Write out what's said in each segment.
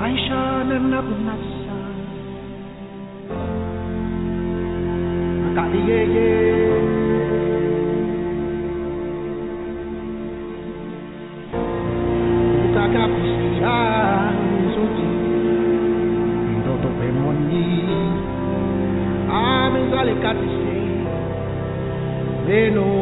Aishana Nabunasa Makadiye Ukaka Kusira Zuti Ndoto Pemoni Amenzale Katisi Beno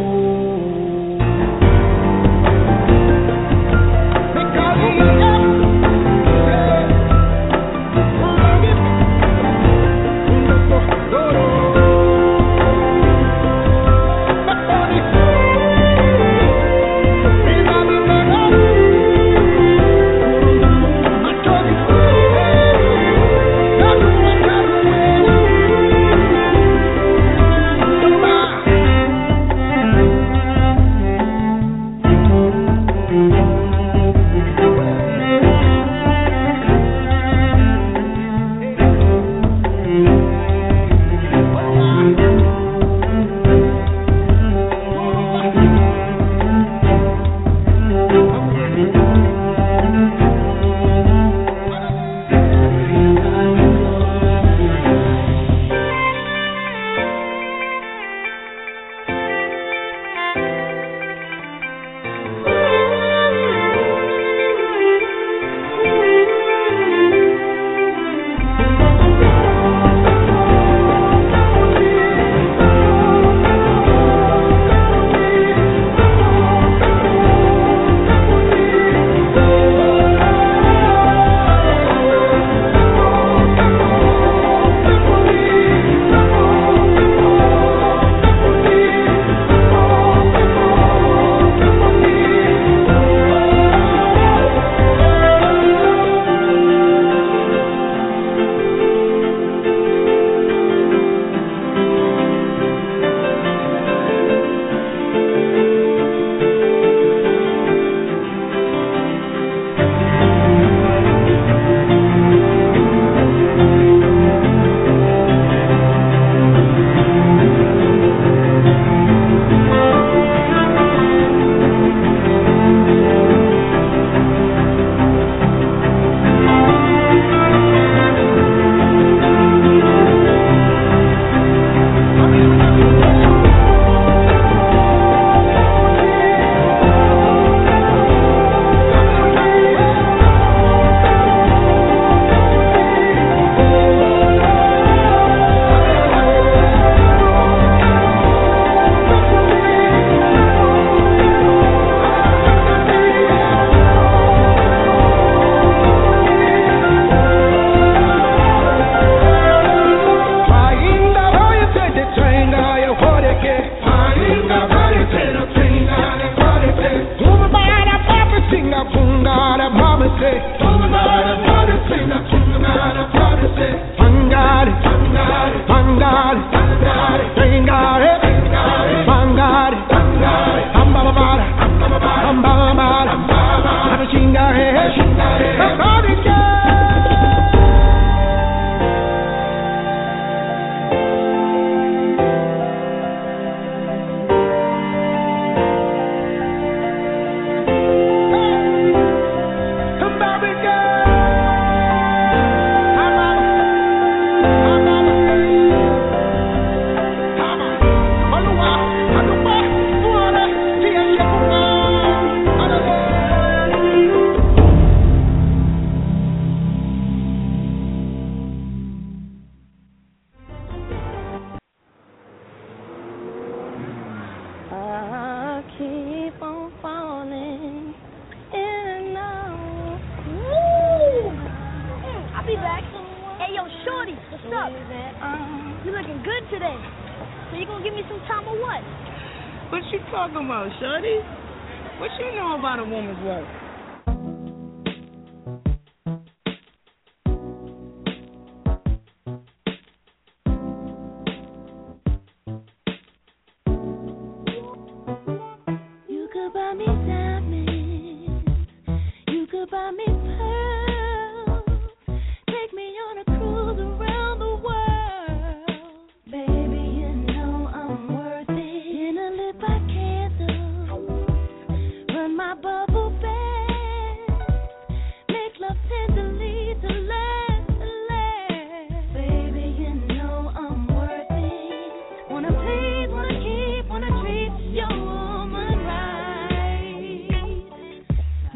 my bubble bath. Make love tenderly to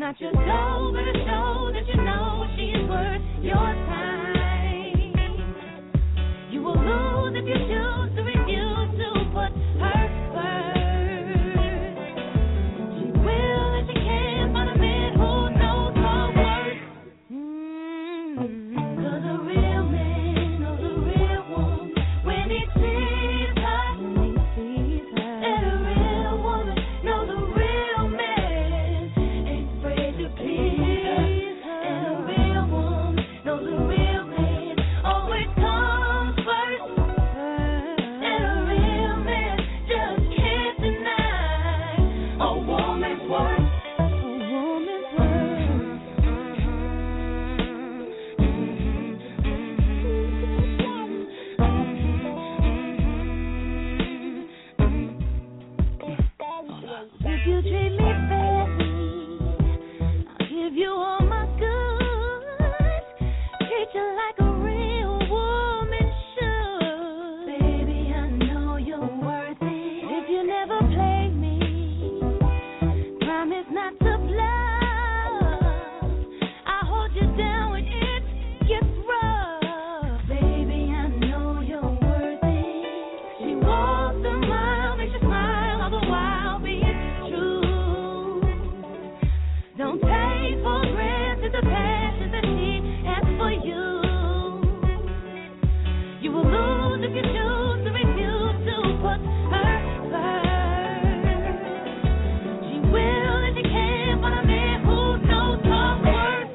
not your soul, but a show that you know she is worth your time. You will lose if you choose to refuse to put her first. She will if she can find a man who knows her worth. 'Cause a real man knows a real woman when he sees her. And a real woman knows a real man ain't afraid to please her. And a real woman knows a real man always comes first. And a real man just can't deny a woman's worth. A woman's If you treat me fairly, I'll give you all my goods. Treat you like a real woman should. Baby, I know you're worth it. If you never play me, promise not to bluff. I hold you down when it gets rough. Baby, I know you're worth it. She walks a mile, makes you smile all the while being true. Don't take for granted the passion that she has for you. You will lose if you choose to refuse to put her first. She will if she can find a man who knows her worth.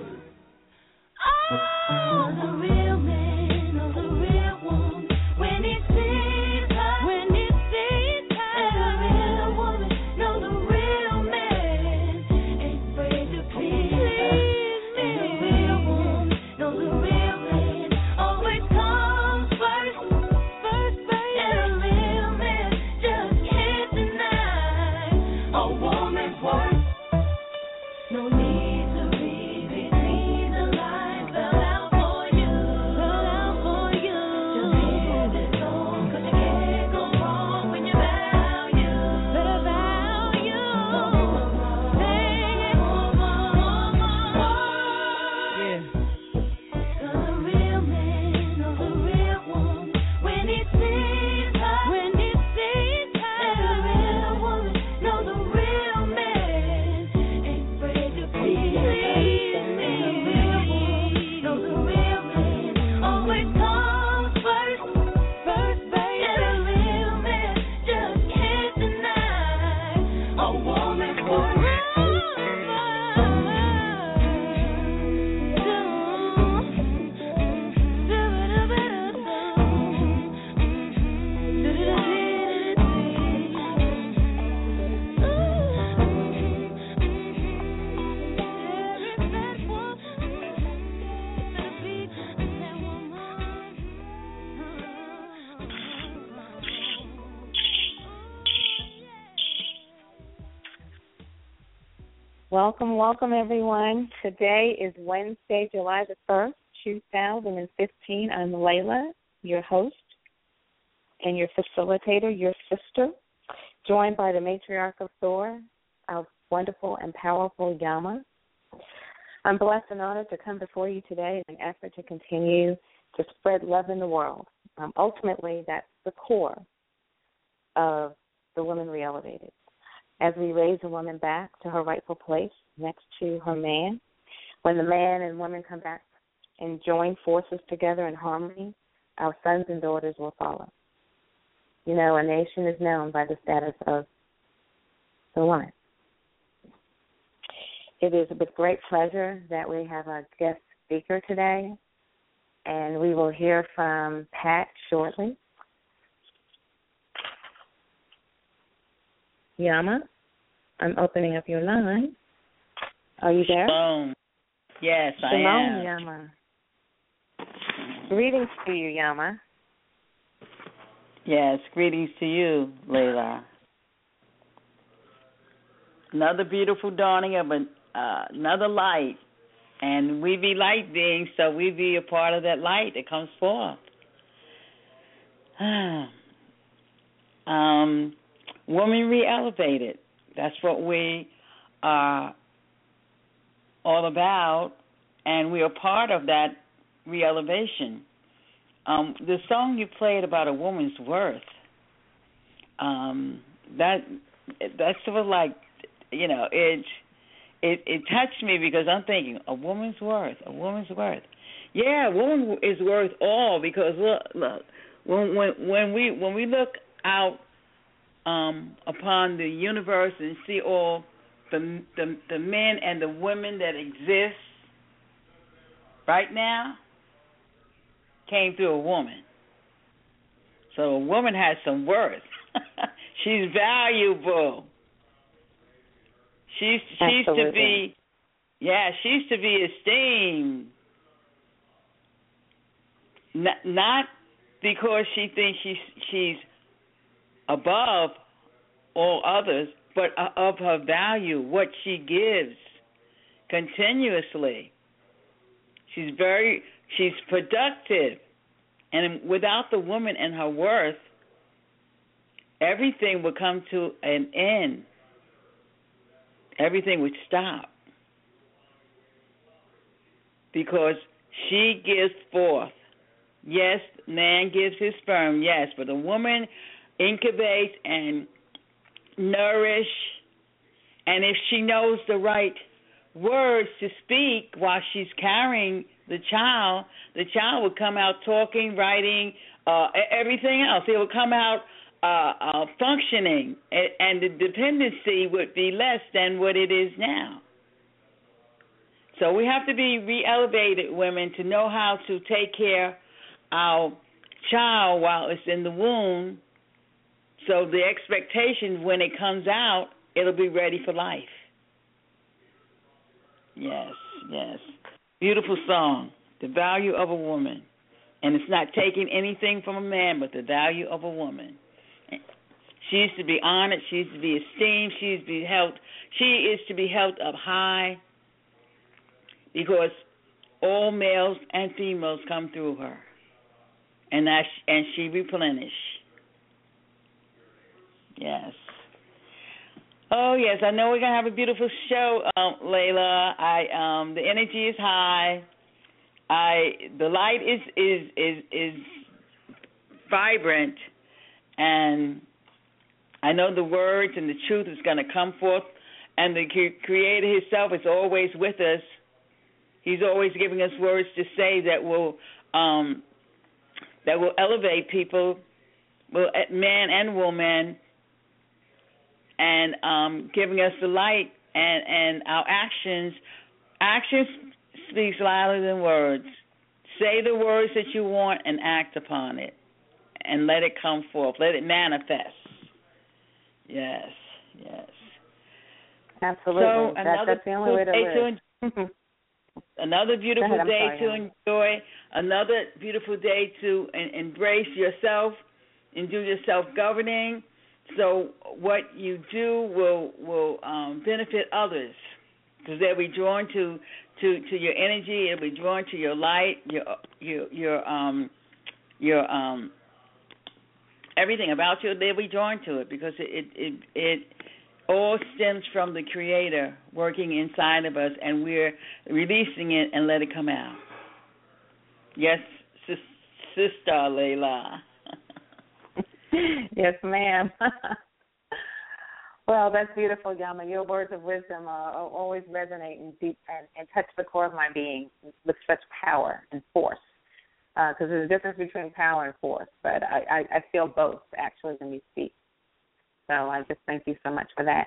Oh, the real man knows a real woman when he sees her. When he sees her. And a real woman knows a real man ain't afraid to please her. And a real woman knows a real man always comes first. And a real man just can't deny a woman's worth. No need to read between the lines. Fell out for you. Just hear this song, 'cause you can't go wrong when you value. Better value. Sing it, woman. Yeah. 'Cause a real man knows a real woman when he sees her. And a real woman knows a real man ain't afraid to please me. And a real woman knows a real man always comes first. And a real man just can't deny a woman's worth. Welcome, everyone. Today is Wednesday, July the 1st, 2015. I'm Layla, your host and your facilitator, your sister, joined by the matriarch of Thor, our wonderful and powerful Yama. I'm blessed and honored to come before you today in an effort to continue to spread love in the world. Ultimately, that's the core of the Woman Re-Elevated. As we raise a woman back to her rightful place next to her man, when the man and woman come back and join forces together in harmony, our sons and daughters will follow. You know, a nation is known by the status of the woman. It is with great pleasure that we have a guest speaker today, and we will hear from Pat shortly. Yama, I'm opening up your line. Are you there? Shalom. Yes, I am. Shalom, Yama. Greetings to you, Yama. Yes, greetings to you, Layla. Another beautiful dawning of another light. And we be light beings, so we be a part of that light that comes forth. Woman Re-Elevated. That's what we are all about, and we are part of that re-elevation. The song you played about a woman's worth, that's sort of like, it touched me because I'm thinking, a woman's worth. Yeah, a woman is worth all, because look, when we look out upon the universe and see all the men and the women that exist right now, came through a woman. So a woman has some worth. She's valuable. She's to be, she's to be esteemed. Not because she thinks she's above all others, but of her value, what she gives continuously. She's productive. And without the woman and her worth, everything would come to an end. Everything would stop. Because she gives forth. Yes, man gives his sperm, yes, but a woman incubates and nourish, and if she knows the right words to speak while she's carrying the child will come out talking, writing, everything else. It will come out functioning, and the dependency would be less than what it is now. So we have to be re-elevated women to know how to take care our child while it's in the womb, so the expectation when it comes out, it'll be ready for life. Yes. Beautiful song, The Value of a Woman. And it's not taking anything from a man, but the value of a woman. She is to be honored, she is to be esteemed, she is to be held up high, because all males and females come through her. And she replenish. Yes. Oh yes, I know we're gonna have a beautiful show, Layla. The energy is high. The light is vibrant, and I know the words and the truth is gonna come forth. And the Creator Himself is always with us. He's always giving us words to say that will elevate people, man and woman, and giving us the light, and our actions. Actions speaks louder than words. Say the words that you want and act upon it, and let it come forth. Let it manifest. Yes. Absolutely. So that's the only way to live. Another beautiful day to enjoy. Another beautiful day to embrace yourself and do your self-governing. So what you do will benefit others, because they'll be drawn to your energy. It'll be drawn to your light, your everything about you. They'll be drawn to it, because it all stems from the Creator working inside of us, and we're releasing it and let it come out. Yes, Sister Layla. Yes, ma'am. Well, that's beautiful, Yama. Your words of wisdom always resonate and deep and touch the core of my being with such power and force. Because there's a difference between power and force, but I feel both actually when you speak. So I just thank you so much for that.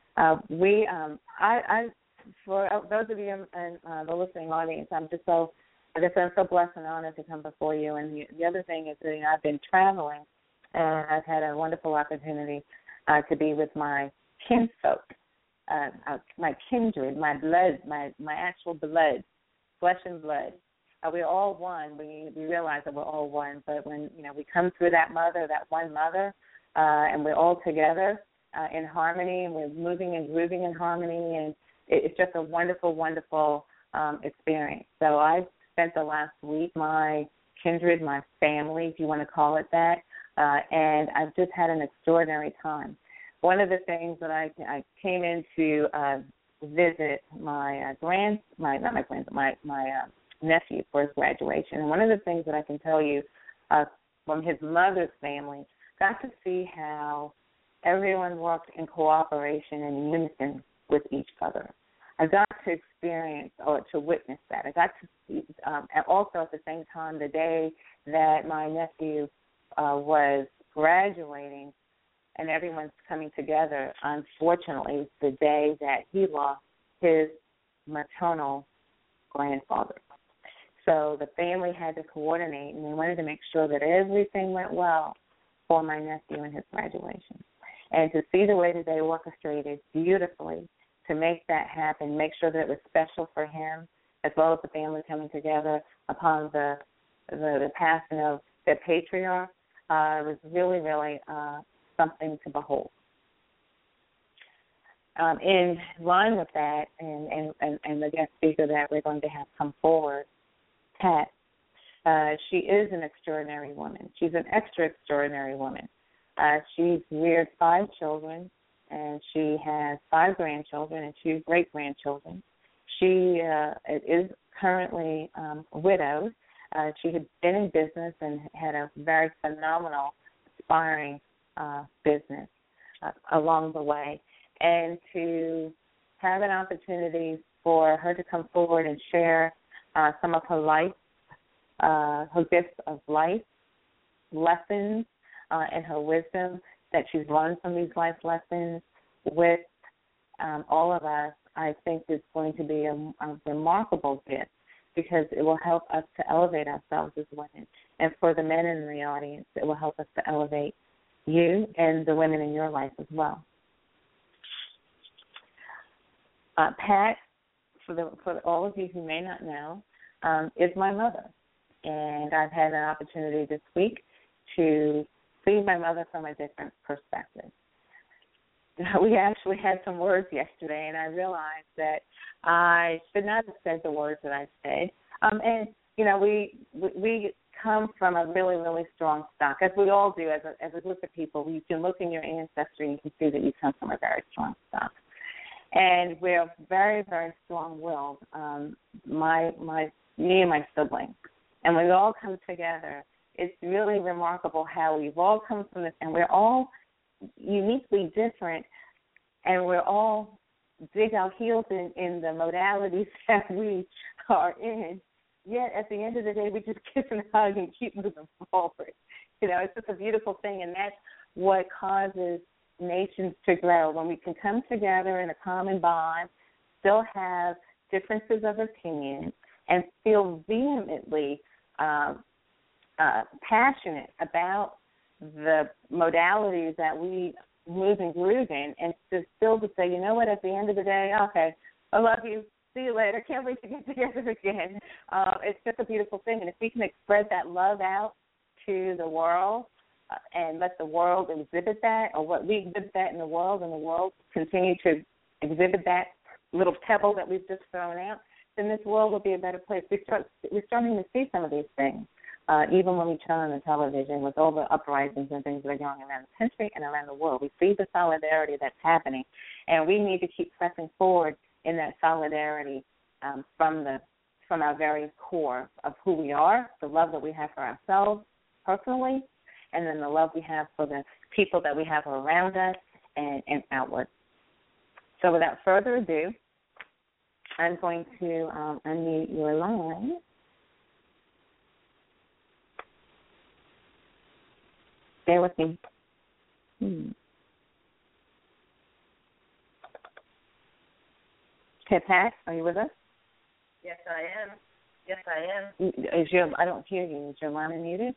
For those of you in the listening audience, I'm so blessed and honored to come before you. And the other thing is that I've been traveling, and I've had a wonderful opportunity to be with my kinfolk, my kindred, my blood, my actual blood, flesh and blood. We're all one. We realize that we're all one. But when we come through that one mother, and we're all together in harmony, and we're moving and grooving in harmony, and it's just a wonderful, wonderful experience. So I spent the last week, my kindred, my family, if you want to call it that, and I've just had an extraordinary time. One of the things that I came into visit my nephew for his graduation. And one of the things that I can tell you from his mother's family, got to see how everyone worked in cooperation and unison with each other. I got to experience or to witness that. I got to see, and also at the same time, the day that my nephew was graduating and everyone's coming together, unfortunately, the day that he lost his maternal grandfather. So the family had to coordinate, and they wanted to make sure that everything went well for my nephew and his graduation. And to see the way that they orchestrated beautifully to make that happen, make sure that it was special for him, as well as the family coming together upon the passing of their patriarch, was really, really something to behold. In line with that, and the guest speaker that we're going to have come forward, Pat, she is an extraordinary woman. She's an extraordinary woman. She's reared 5 children, and she has 5 grandchildren and 2 great-grandchildren. She is currently widowed. She had been in business and had a very phenomenal, inspiring business along the way. And to have an opportunity for her to come forward and share some of her life, her gifts of life, lessons, and her wisdom that she's learned from these life lessons with all of us, I think is going to be a remarkable gift, because it will help us to elevate ourselves as women. And for the men in the audience, it will help us to elevate you and the women in your life as well. Pat, for all of you who may not know, is my mother. And I've had an opportunity this week to see my mother from a different perspective. We actually had some words yesterday, and I realized that I should not have said the words that I said. And, you know, we come from a really, really strong stock, as we all do as a group of people. You can look in your ancestry and you can see that you come from a very strong stock. And we're very, very strong-willed, me and my siblings. And when we all come together, it's really remarkable how we've all come from this, and we're all uniquely different, and we're all dig our heels in the modalities that we are in. Yet at the end of the day, we just kiss and hug and keep moving forward. You know, it's just a beautiful thing, and that's what causes nations to grow, when we can come together in a common bond, still have differences of opinion, and feel vehemently passionate about the modalities that we move and groove in, and to still to say, you know what, at the end of the day, okay, I love you, see you later, can't wait to get together again. It's just a beautiful thing, and if we can spread that love out to the world and let the world exhibit that, or what we exhibit that in the world, and the world continue to exhibit that little pebble that we've just thrown out, then this world will be a better place. We're starting to see some of these things. Even when we turn on the television with all the uprisings and things that are going around the country and around the world, we see the solidarity that's happening, and we need to keep pressing forward in that solidarity from our very core of who we are, the love that we have for ourselves personally, and then the love we have for the people that we have around us and outward. So without further ado, I'm going to unmute your line. Bear with me. Okay, Pat, are you with us? Yes, I am. I don't hear you. Is your line muted?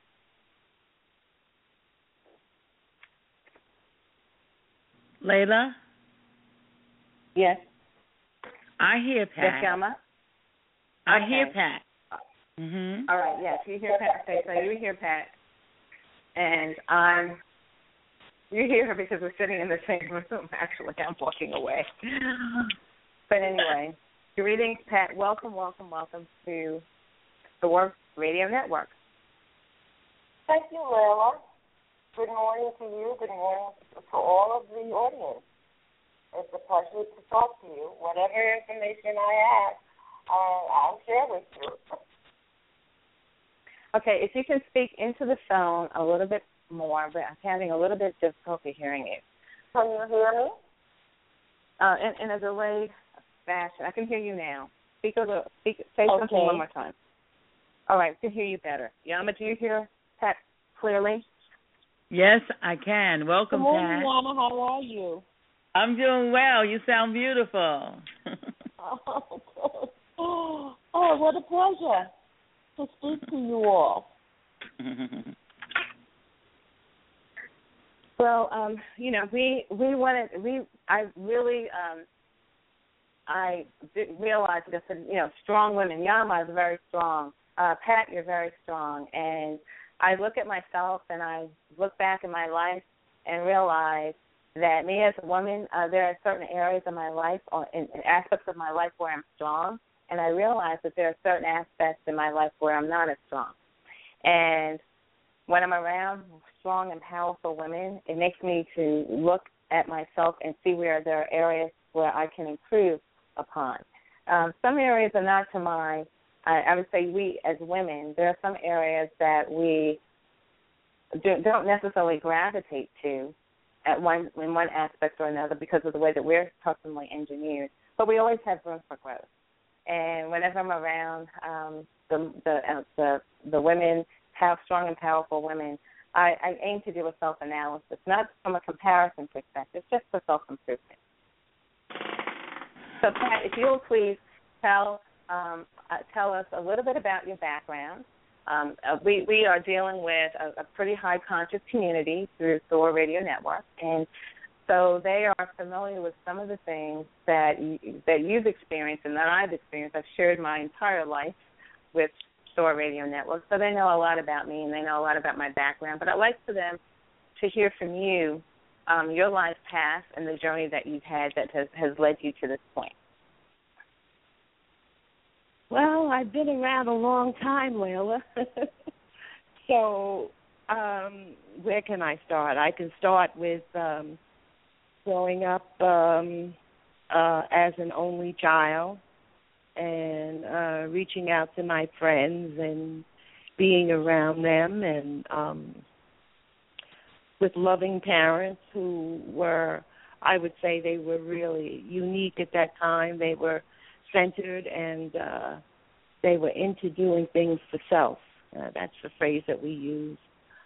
Layla? Yes. I hear Pat. Yes, Yama? I hear Pat. All right, yes, you hear Pat. Okay, so you hear Pat. And you hear her because we're sitting in the same room. Actually, I'm walking away. But anyway, greetings, Pat. Welcome to the Work Radio Network. Thank you, Layla. Good morning to you. Good morning to all of the audience. It's a pleasure to talk to you. Whatever information I have, I'll share with you. Okay, if you can speak into the phone a little bit more, but I'm having a little bit of difficulty hearing you. Can you hear me? In a delayed fashion. I can hear you now. Say something one more time. All right, I can hear you better. Yama, do you hear Pat clearly? Yes, I can. Welcome, Good morning, Pat. Yama. How are you? I'm doing well. You sound beautiful. Oh, what a pleasure to speak to you all. Well, I didn't realize this, strong women. Yama is very strong. Pat, you're very strong. And I look at myself and I look back in my life and realize that me as a woman, there are certain areas of my life or in aspects of my life where I'm strong, and I realize that there are certain aspects in my life where I'm not as strong. And when I'm around strong and powerful women, it makes me to look at myself and see where there are areas where I can improve upon. Some areas are not to my, I would say we as women, there are some areas that we don't necessarily gravitate to in one aspect or another because of the way that we're personally engineered, but we always have room for growth. And whenever I'm around the women, strong and powerful women, I aim to do a self-analysis, not from a comparison perspective, just for self-improvement. So, Pat, if you'll please tell us a little bit about your background. We are dealing with a pretty high-conscious community through Thor Radio Network, and so they are familiar with some of the things that you've experienced and that I've experienced. I've shared my entire life with Thor Radio Network, so they know a lot about me and they know a lot about my background. But I'd like for them to hear from you, your life path and the journey that you've had that has led you to this point. Well, I've been around a long time, Layla. So where can I start? I can start with growing up as an only child and reaching out to my friends and being around them and with loving parents who were, I would say they were really unique at that time. They were centered and they were into doing things for self. That's the phrase that we use.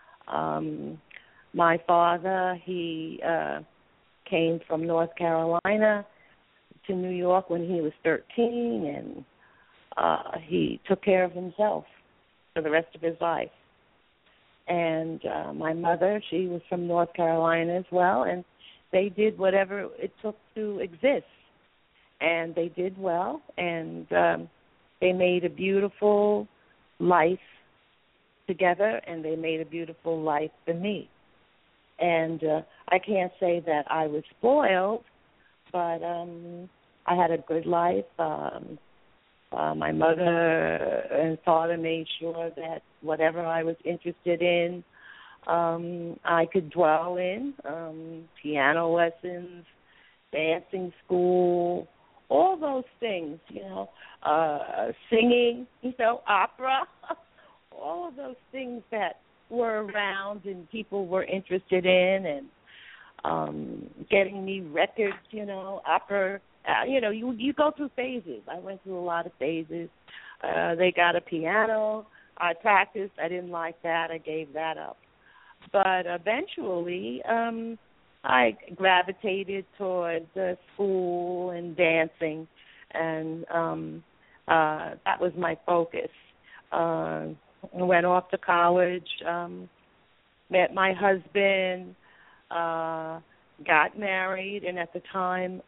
My father, he came from North Carolina to New York when he was 13, and he took care of himself for the rest of his life. And my mother, she was from North Carolina as well, and they did whatever it took to exist. And they did well, and they made a beautiful life together, and they made a beautiful life for me. And I can't say that I was spoiled, but I had a good life. My mother and father made sure that whatever I was interested in, I could dwell in, piano lessons, dancing school, all those things, singing, opera, all of those things that were around and people were interested in, and getting me records, opera. You go through phases. I went through a lot of phases. They got a piano. I practiced. I didn't like that. I gave that up. But eventually, I gravitated towards school and dancing, and that was my focus. I went off to college, met my husband, got married, and at the time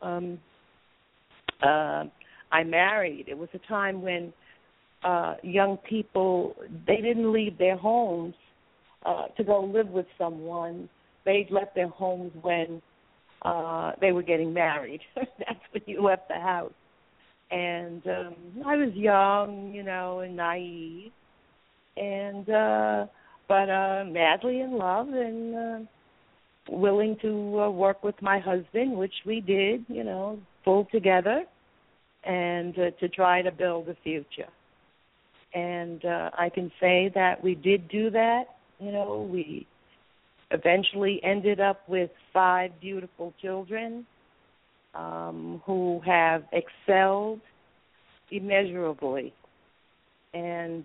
I married, it was a time when young people, they didn't leave their homes to go live with someone. They left their homes when they were getting married. That's when you left the house. And I was young, and naive, and but madly in love, and willing to work with my husband, which we did, pull together and to try to build a future. And I can say that we did do that. We eventually ended up with 5 beautiful children who have excelled immeasurably. And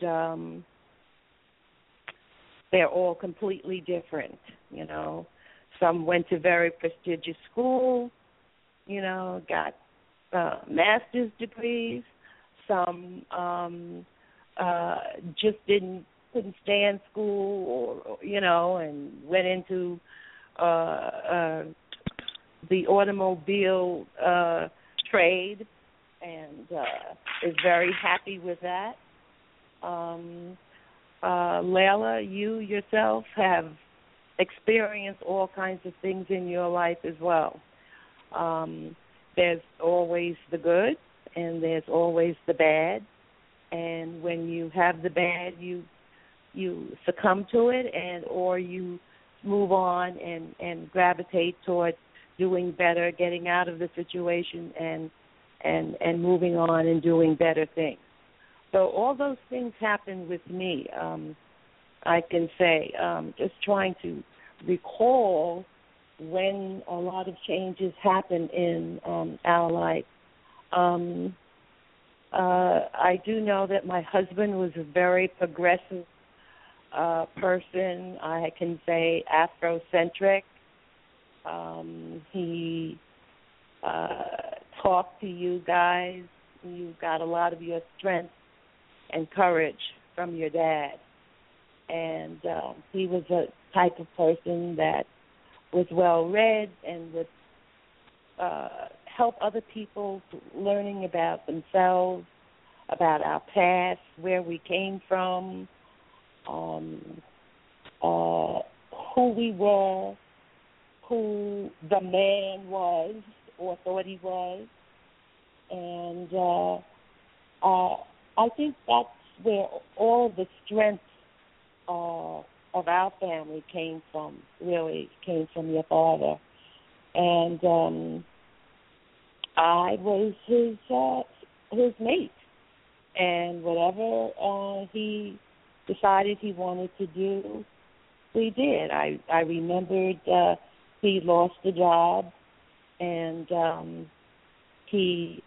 they're all completely different, Some went to very prestigious schools, got master's degrees. Some just couldn't stand school, and went into the automobile trade, and is very happy with that. Layla, you yourself have experienced all kinds of things in your life as well. There's always the good, and there's always the bad. And when you have the bad, you succumb to it, or you move on and gravitate towards doing better, getting out of the situation, and moving on and doing better things. So all those things happen with me. I can say, just trying to recall when a lot of changes happen in our life. I do know that my husband was a very progressive person. I can say Afrocentric. He talked to you guys. You got a lot of your strength and courage from your dad. And he was a type of person that was well-read and would help other people learning about themselves, about our past, where we came from, who we were, who the man was or thought he was. And I think that's where all the strength of our family came from, really came from your father. And I was his mate. And whatever he decided he wanted to do, we did. I remembered he lost a job, and he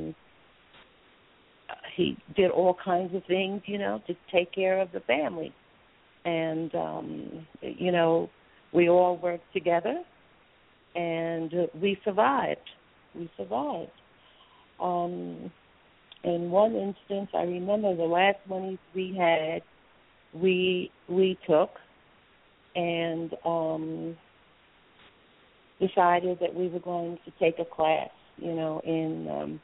did all kinds of things, to take care of the family. And, we all worked together, and we survived. In one instance, I remember the last money we had, we took and decided that we were going to take a class, in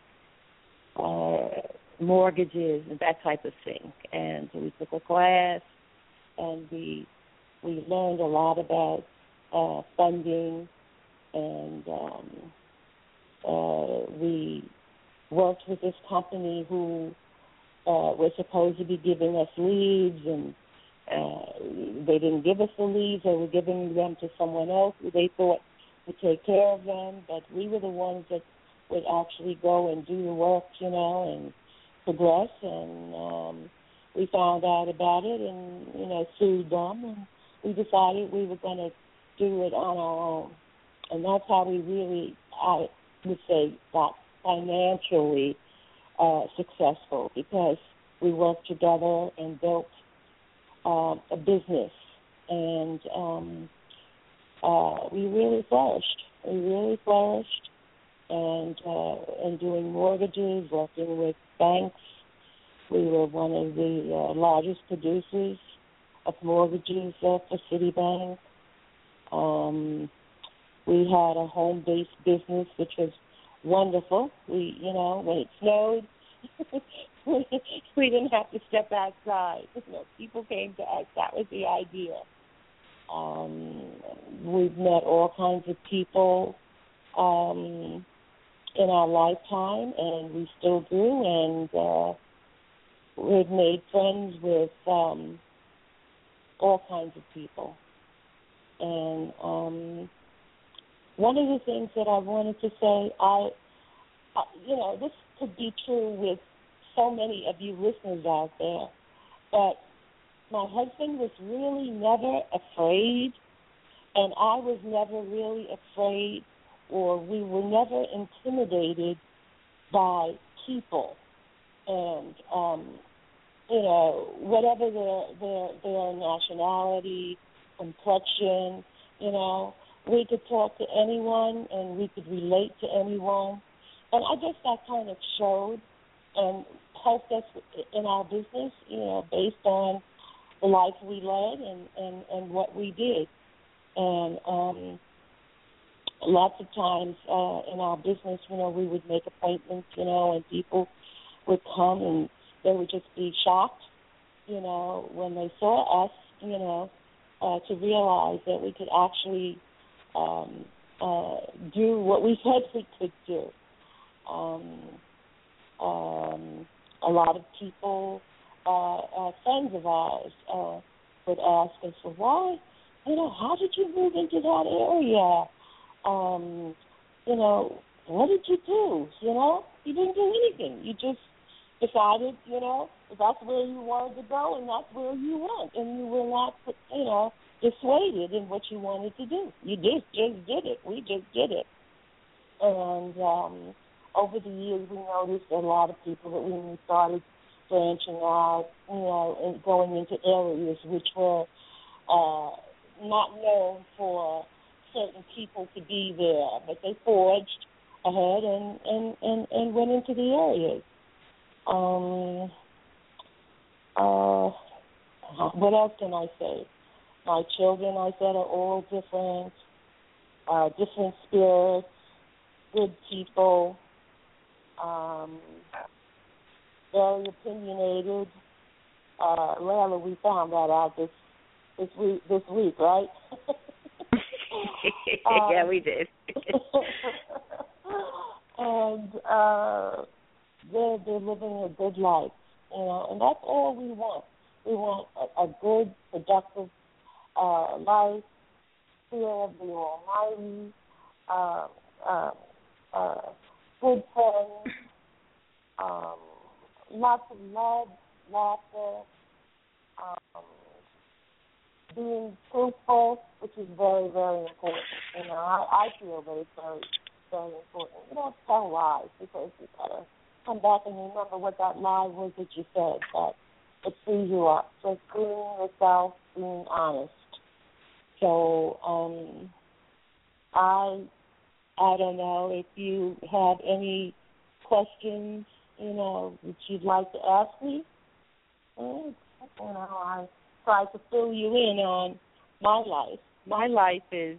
mortgages and that type of thing. And so we took a class, and we learned a lot about funding, and we worked with this company who was supposed to be giving us leads, and they didn't give us the leads. They were giving them to someone else who they thought would take care of them, but we were the ones that would actually go and do the work, and progress. And we found out about it and, sued them, and we decided we were going to do it on our own. And that's how we really, I would say, got financially successful, because we worked together and built a business, and we really flourished. And doing mortgages, working with banks. We were one of the largest producers of mortgages for Citibank. We had a home-based business, which was wonderful. We, when it snowed, we didn't have to step outside. People came to us. That was the idea. We've met all kinds of people in our lifetime, and we still do. And we've made friends with all kinds of people. And one of the things that I wanted to say, this could be true with so many of you listeners out there, but my husband was really never afraid, and I was never really afraid, or we were never intimidated by people. And, whatever their nationality, complexion, we could talk to anyone and we could relate to anyone. And I guess that kind of showed and helped us in our business, based on the life we led and what we did. And lots of times in our business, we would make appointments, and people would come and they would just be shocked, when they saw us, to realize that we could actually do what we said we could do. A lot of people, friends of ours, would ask us, well, why, how did you move into that area? What did you do? You didn't do anything. You just decided, that's where you wanted to go and that's where you went. And you were not, dissuaded in what you wanted to do. You just did it. We just did it. And over the years, we noticed a lot of people that when we started branching out, and going into areas which were not known for certain people to be there, but they forged ahead and went into the areas. What else can I say? My children, I said, are all different, different spirits, good people, very opinionated. Layla, we found that out this week, right? Yeah, we did. And they're living a good life, and that's all we want. We want a good, productive life, fear of the Almighty, good friends, lots of love, laughter, being truthful, which is very, very important. I feel that it's very, very important. You don't tell lies because you gotta come back and remember what that lie was that you said. But it frees you up. Just being yourself, being honest. So I don't know if you have any questions, that you'd like to ask me. I try to fill you in on my life. My life is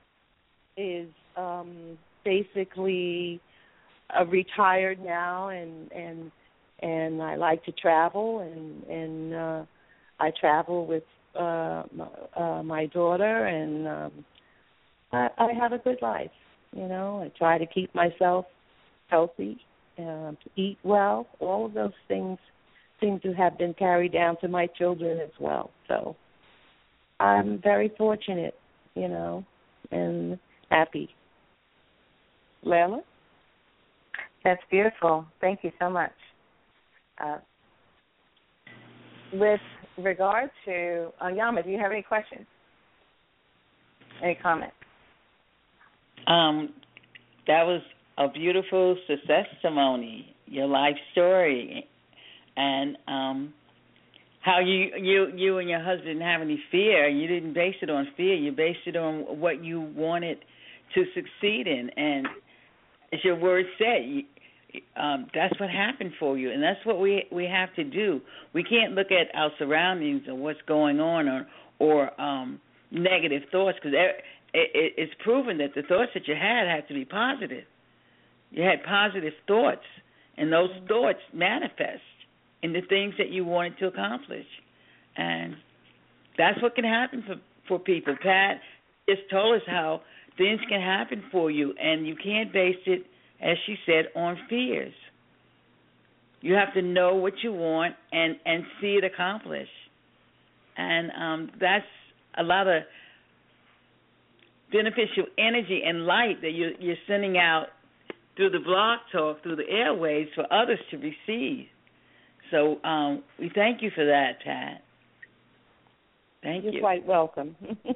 basically retired now, and I like to travel, and I travel with my daughter, and I have a good life. I try to keep myself healthy, to eat well. All of those things seem to have been carried down to my children as well. So I'm very fortunate, and happy. Layla? That's beautiful. Thank you so much. With regard to Yama, do you have any questions? Any comments? That was a beautiful testimony, your life story, and how you and your husband didn't have any fear. You didn't base it on fear. You based it on what you wanted to succeed in, and as your word said, that's what happened for you, and that's what we have to do. We can't look at our surroundings and what's going on or negative thoughts, because it's proven that the thoughts that you had to be positive. You had positive thoughts, and those thoughts manifest in the things that you wanted to accomplish. And that's what can happen for people. Pat just told us how things can happen for you, and you can't base it, as she said, on fears. You have to know what you want and see it accomplished. And that's a lot of beneficial energy and light that you're sending out through the blog talk, through the airways for others to receive. So we thank you for that, Pat. Thank you. You're quite welcome.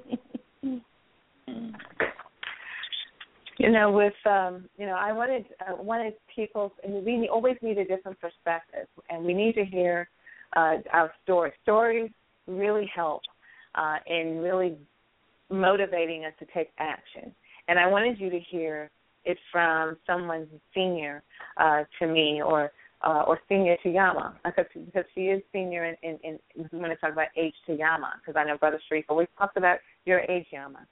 I wanted people, and we always need a different perspective, and we need to hear our stories. Stories really help in really motivating us to take action. And I wanted you to hear it from someone senior to me or senior to Yama, because she is senior in we want to talk about age to Yama, because I know Brother Sharif always talks about your age, Yama.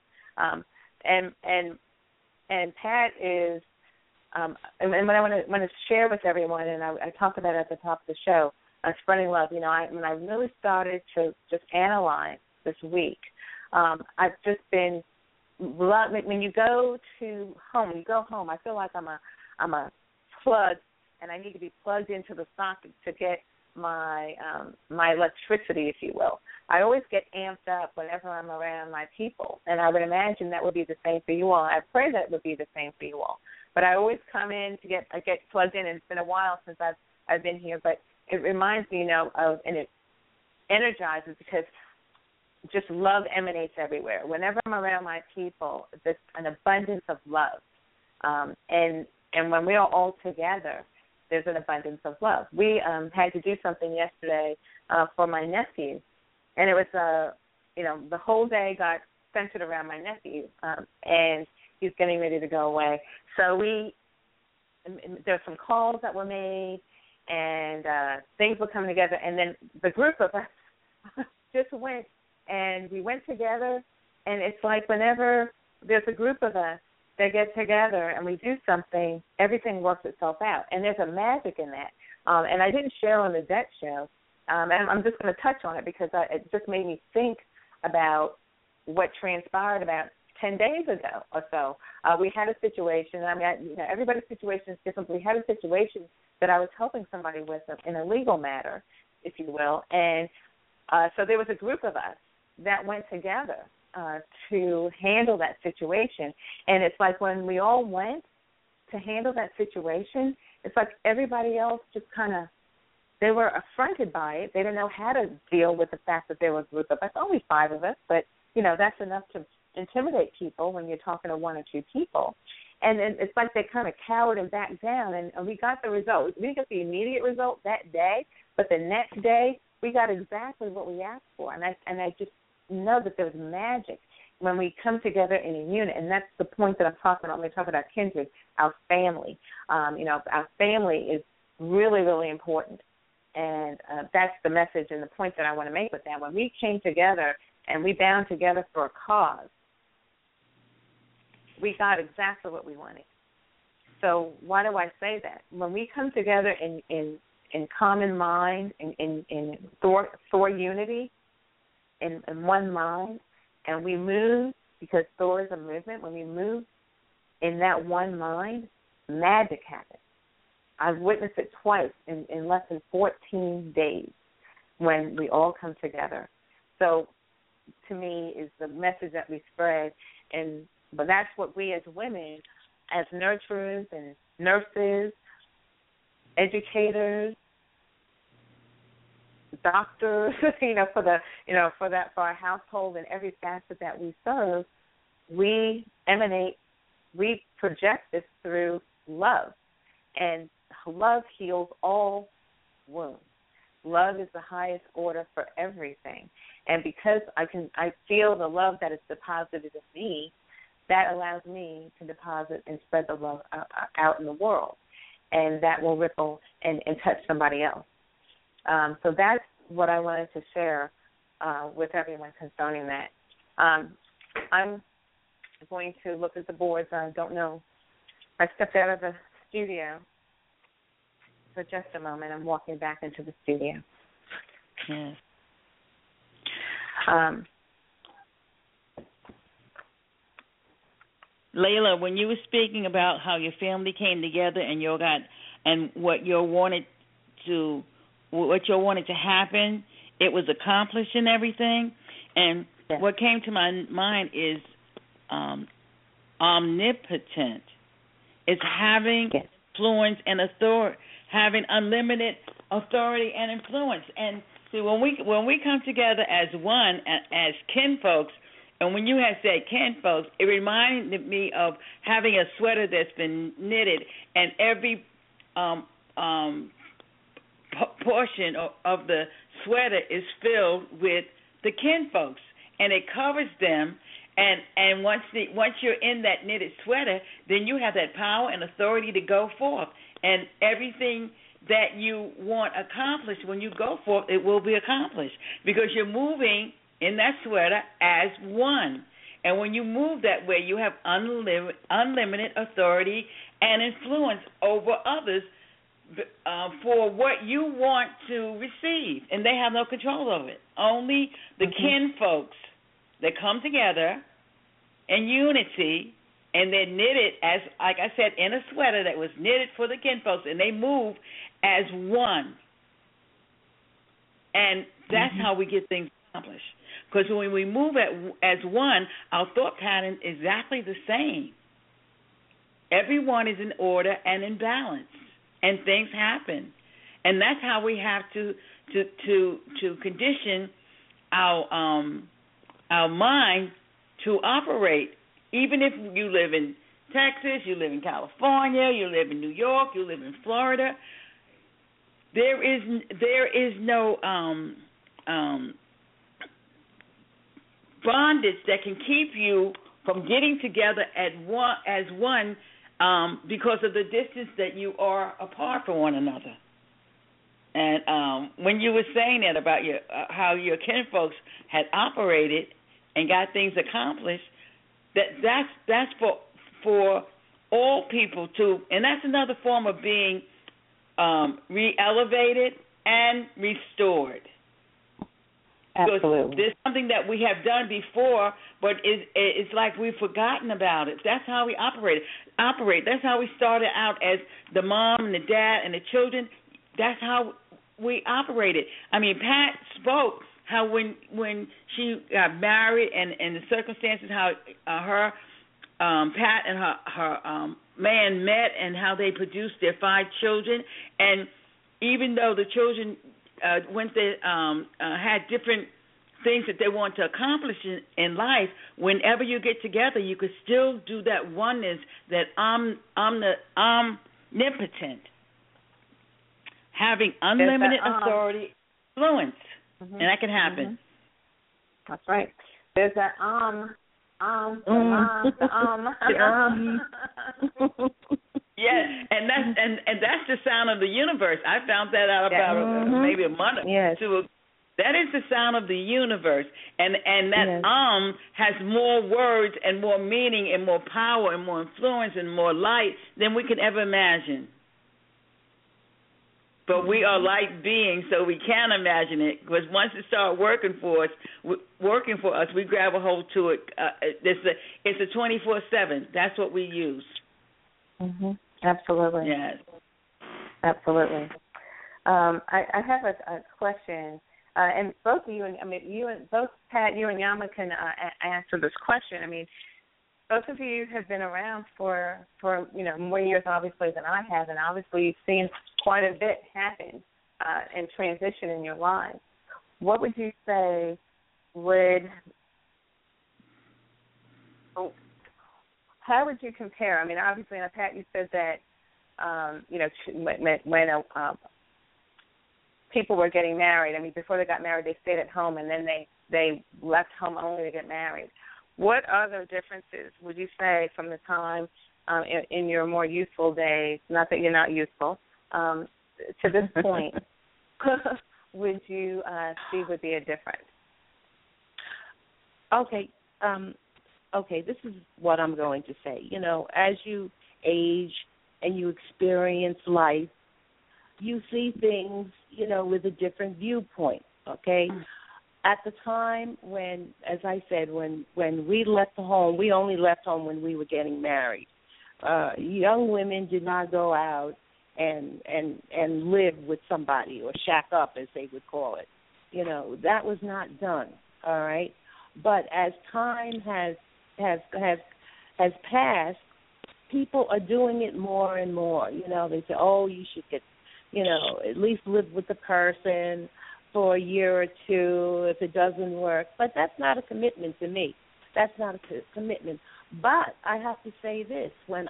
And Pat is, and what I want to share with everyone, and I talked about it at the top of the show, spreading love. When I really started to just analyze this week, I've just been when you go home, I feel like I'm a plug, and I need to be plugged into the socket to get my my electricity, if you will. I always get amped up whenever I'm around my people, and I would imagine that would be the same for you all. I pray that would be the same for you all. But I always come in to get plugged in, and it's been a while since I've been here, but it reminds me, of, and it energizes, because just love emanates everywhere. Whenever I'm around my people, there's an abundance of love, and when we are all together, there's an abundance of love. We had to do something yesterday for my nephew, and it was the whole day got centered around my nephew, and he's getting ready to go away. So there's some calls that were made, and things were coming together, and then the group of us just went, and we went together, and it's like whenever there's a group of us that get together and we do something, everything works itself out, and there's a magic in that. And I didn't share on the Debt Show, and I'm just going to touch on it because it just made me think about what transpired about 10 days ago or so. We had a situation. Everybody's situation is different. But we had a situation that I was helping somebody with in a legal matter, if you will, and so there was a group of us that went together to handle that situation. And it's like when we all went to handle that situation, it's like everybody else just kind of, they were affronted by it. They didn't know how to deal with the fact that there was a group of us, only 5 of us, but, that's enough to intimidate people when you're talking to 1 or 2 people. And then it's like they kind of cowered and backed down, and we got the result. We got the immediate result that day, but the next day we got exactly what we asked for. And I just know that there's magic when we come together in a unit, and that's the point that I'm talking about when we talk about kindred, our family. Our family is really, really important, and that's the message and the point that I want to make with that. When we came together and we bound together for a cause, we got exactly what we wanted. So why do I say that? When we come together in common mind, in Thor unity, in one mind, and we move, because Thor is a movement, when we move in that one mind, magic happens. I've witnessed it twice in less than 14 days when we all come together. So to me is the message that we spread, but that's what we as women, as nurturers and nurses, educators, doctors, for our household and every facet that we serve, we project this through love, and love heals all wounds. Love is the highest order for everything, and because I feel the love that is deposited in me, that allows me to deposit and spread the love out in the world, and that will ripple and touch somebody else. So that's what I wanted to share with everyone concerning that. I'm going to look at the boards. I don't know. I stepped out of the studio for just a moment. I'm walking back into the studio. Yes. Layla, when you were speaking about how your family came together and what you wanted to happen, it was accomplished and everything. And what came to my mind is omnipotent. It's having influence and authority, having unlimited authority and influence. And see, when we come together as one, as kinfolks, and when you had said kinfolks, it reminded me of having a sweater that's been knitted, and every portion of the sweater is filled with the kinfolks, and it covers them. And once you're in that knitted sweater, then you have that power and authority to go forth. And everything that you want accomplished when you go forth, it will be accomplished because you're moving in that sweater as one. And when you move that way, you have unlimited authority and influence over others for what you want to receive. And they have no control over it. Only the kinfolks that come together in unity, and they're knitted as, like I said, in a sweater that was knitted for the kinfolks, and they move as one. And that's how we get things accomplished. Because when we move as one, our thought pattern is exactly the same. Everyone is in order and in balance, and things happen. And that's how we have to condition our mind to operate. Even if you live in Texas, you live in California, you live in New York, you live in Florida, there is no bondage that can keep you from getting together as one because of the distance that you are apart from one another. And when you were saying that about how your kinfolks had operated and got things accomplished, that's for all people too, and that's another form of being re-elevated and restored. Absolutely. There's something that we have done before, but it's like we've forgotten about it. That's how we operate. That's how we started out as the mom and the dad and the children. That's how we operated. I mean, Pat spoke how when she got married and the circumstances, how her Pat and her man met and how they produced their 5 children. And even though the children had different things that they want to accomplish in life, whenever you get together, you could still do that oneness, that omnipotent, having unlimited authority, influence, and that can happen. That's right. There's that Yes, and that's the sound of the universe. I found that out about maybe a month or two ago. That is the sound of the universe, and that has more words and more meaning and more power and more influence and more light than we could ever imagine. But we are light beings, so we can imagine it. Because once it starts working for us, we grab a hold to it. It's a 24/7. That's what we use. Absolutely. Yes. Absolutely. I have a question, and both of you, both Pat, you and Yama can answer this question. I mean, both of you have been around for more years, obviously, than I have, and obviously you've seen quite a bit happen and transition in your lives. What would you say how would you compare? I mean, obviously, Pat, you said that, when people were getting married, I mean, before they got married, they stayed at home, and then they left home only to get married. What other differences would you say from the time in your more youthful days, not that you're not youthful, to this point, would you see would be a difference? Okay, this is what I'm going to say. You know, as you age and you experience life, you see things, with a different viewpoint, okay? At the time when, as I said, when we left home, we only left home when we were getting married. Young women did not go out and live with somebody or shack up, as they would call it. That was not done, all right? But as time has has passed, people are doing it more and more. You know, they say, oh, you should get, you know, at least live with the person for a year or two if it doesn't work. But that's not a commitment to me. That's not a commitment. But I have to say this: when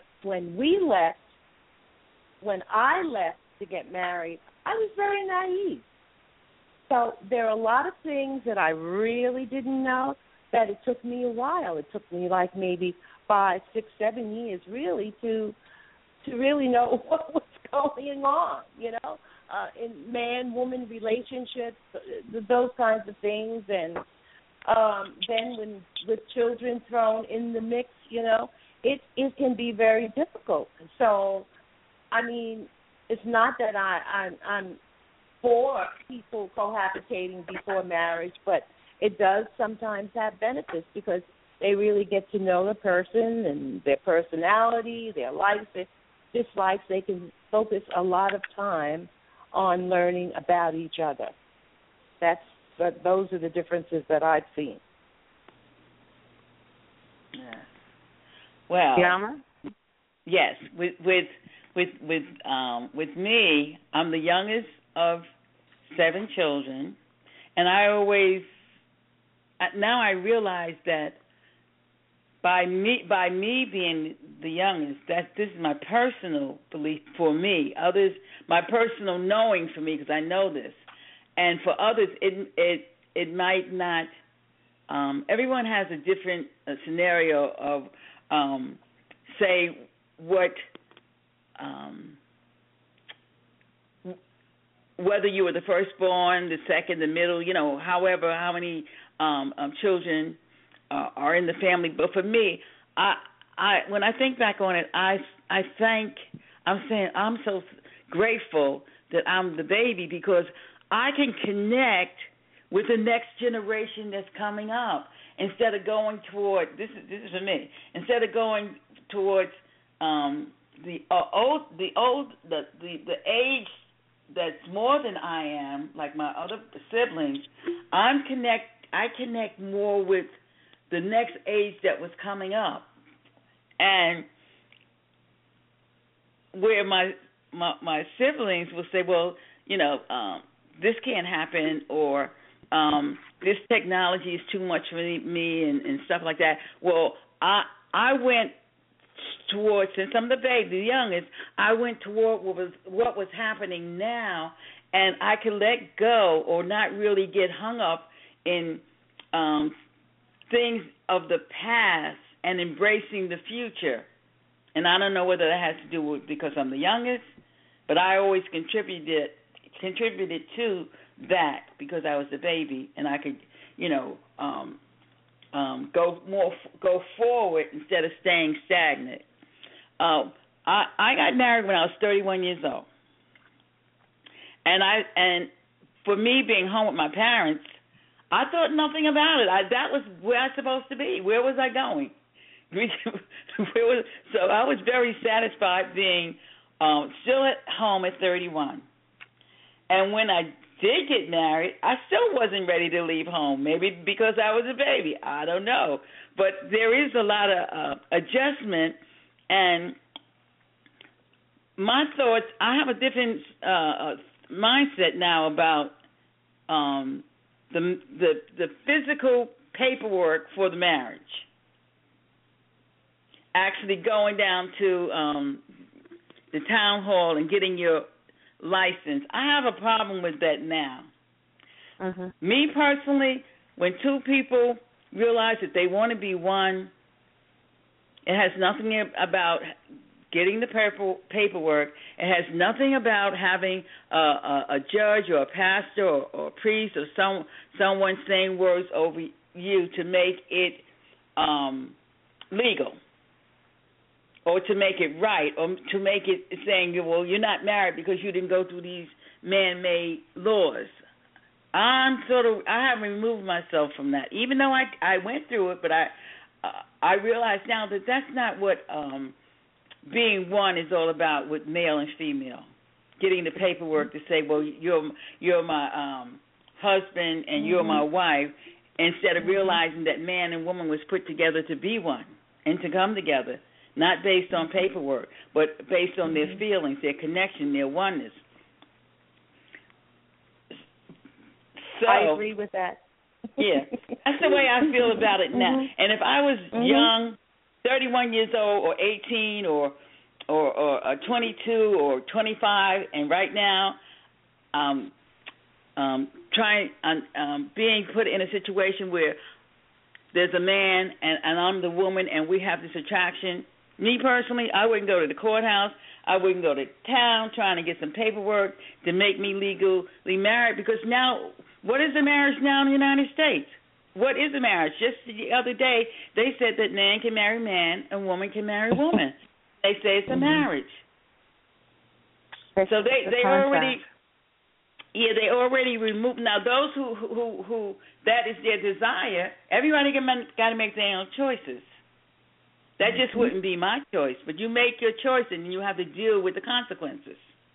I left to get married, I was very naive. So there are a lot of things that I really didn't know that it took me a while. It took me like maybe 5, 6, 7 years really to really know what was going on, you know, in man-woman relationships, those kinds of things. And then when with children thrown in the mix, you know, it can be very difficult. So, I mean, it's not that I'm for people cohabitating before marriage, but it does sometimes have benefits because they really get to know the person and their personality, their likes, their dislikes. They can focus a lot of time on learning about each other. Those are the differences that I've seen. Yeah. Well, Yama? yes. With me, I'm the youngest of 7 children, and now I realize that by me being the youngest, that this is my personal belief for me. Others, my personal knowing for me, because I know this, and for others, it might not. Everyone has a different scenario of, say, what. Whether you were the firstborn, the second, the middle, you know, however, how many children are in the family. But for me, I when I think back on it, I'm so grateful that I'm the baby because I can connect with the next generation that's coming up instead of going toward this is for me. Instead of going towards the age that's more than I am, like my other siblings, I connect more with the next age that was coming up, and where my siblings will say, well, you know, this can't happen, or this technology is too much for me, and stuff like that. Well, I went towards, since I'm the baby, the youngest, I went toward what was happening now, and I could let go or not really get hung up in things of the past and embracing the future. And I don't know whether that has to do with because I'm the youngest, but I always contributed to that because I was the baby, and I could, you know, go forward instead of staying stagnant. I got married when I was 31 years old, and for me being home with my parents, I thought nothing about it. That was where I was supposed to be. Where was I going? So I was very satisfied being still at home at 31. And when I did get married, I still wasn't ready to leave home, maybe because I was a baby. I don't know. But there is a lot of adjustment, and my thoughts, I have a different mindset now about the physical paperwork for the marriage. Actually going down to the town hall and getting your license. I have a problem with that now. Mm-hmm. Me personally, when two people realize that they want to be one, it has nothing about getting the paperwork. It has nothing about having a judge or a pastor or a priest or someone saying words over you to make it legal, or to make it right, or to make it saying, well, you're not married because you didn't go through these man-made laws. I haven't removed myself from that, even though I went through it, but I realize now that that's not what being one is all about with male and female. Getting the paperwork to say, well, you're my husband and you're my wife, instead of realizing that man and woman was put together to be one and to come together, not based on paperwork, but based on their feelings, their connection, their oneness. So, I agree with that. Yeah, that's the way I feel about it now. And if I was young, 31 years old, or 18, or 22, or 25, and right now, being put in a situation where there's a man and I'm the woman, and we have this attraction. Me personally, I wouldn't go to the courthouse. I wouldn't go to town trying to get some paperwork to make me legally married, because now, what is a marriage now in the United States? What is a marriage? Just the other day, they said that man can marry man and woman can marry woman. They say it's a marriage. So they already, they already removed. Now those who that is their desire. Everybody got to make their own choices. That just wouldn't be my choice. But you make your choice, and you have to deal with the consequences.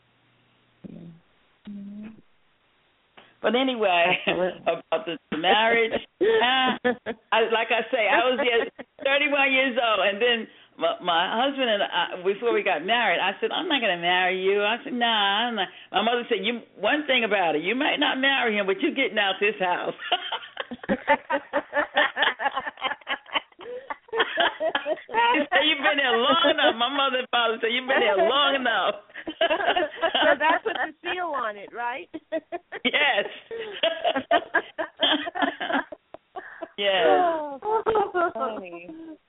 But anyway, about the marriage, like I say, I was 31 years old, and then my husband and I, before we got married, I said, I'm not going to marry you. I said, nah, I'm not. My mother said, one thing about it, you might not marry him, but you're getting out this house. She said, you've been there long enough. My mother and father said, you've been there long enough. So that put the seal on it, right? Yes. Yes. Oh, funny.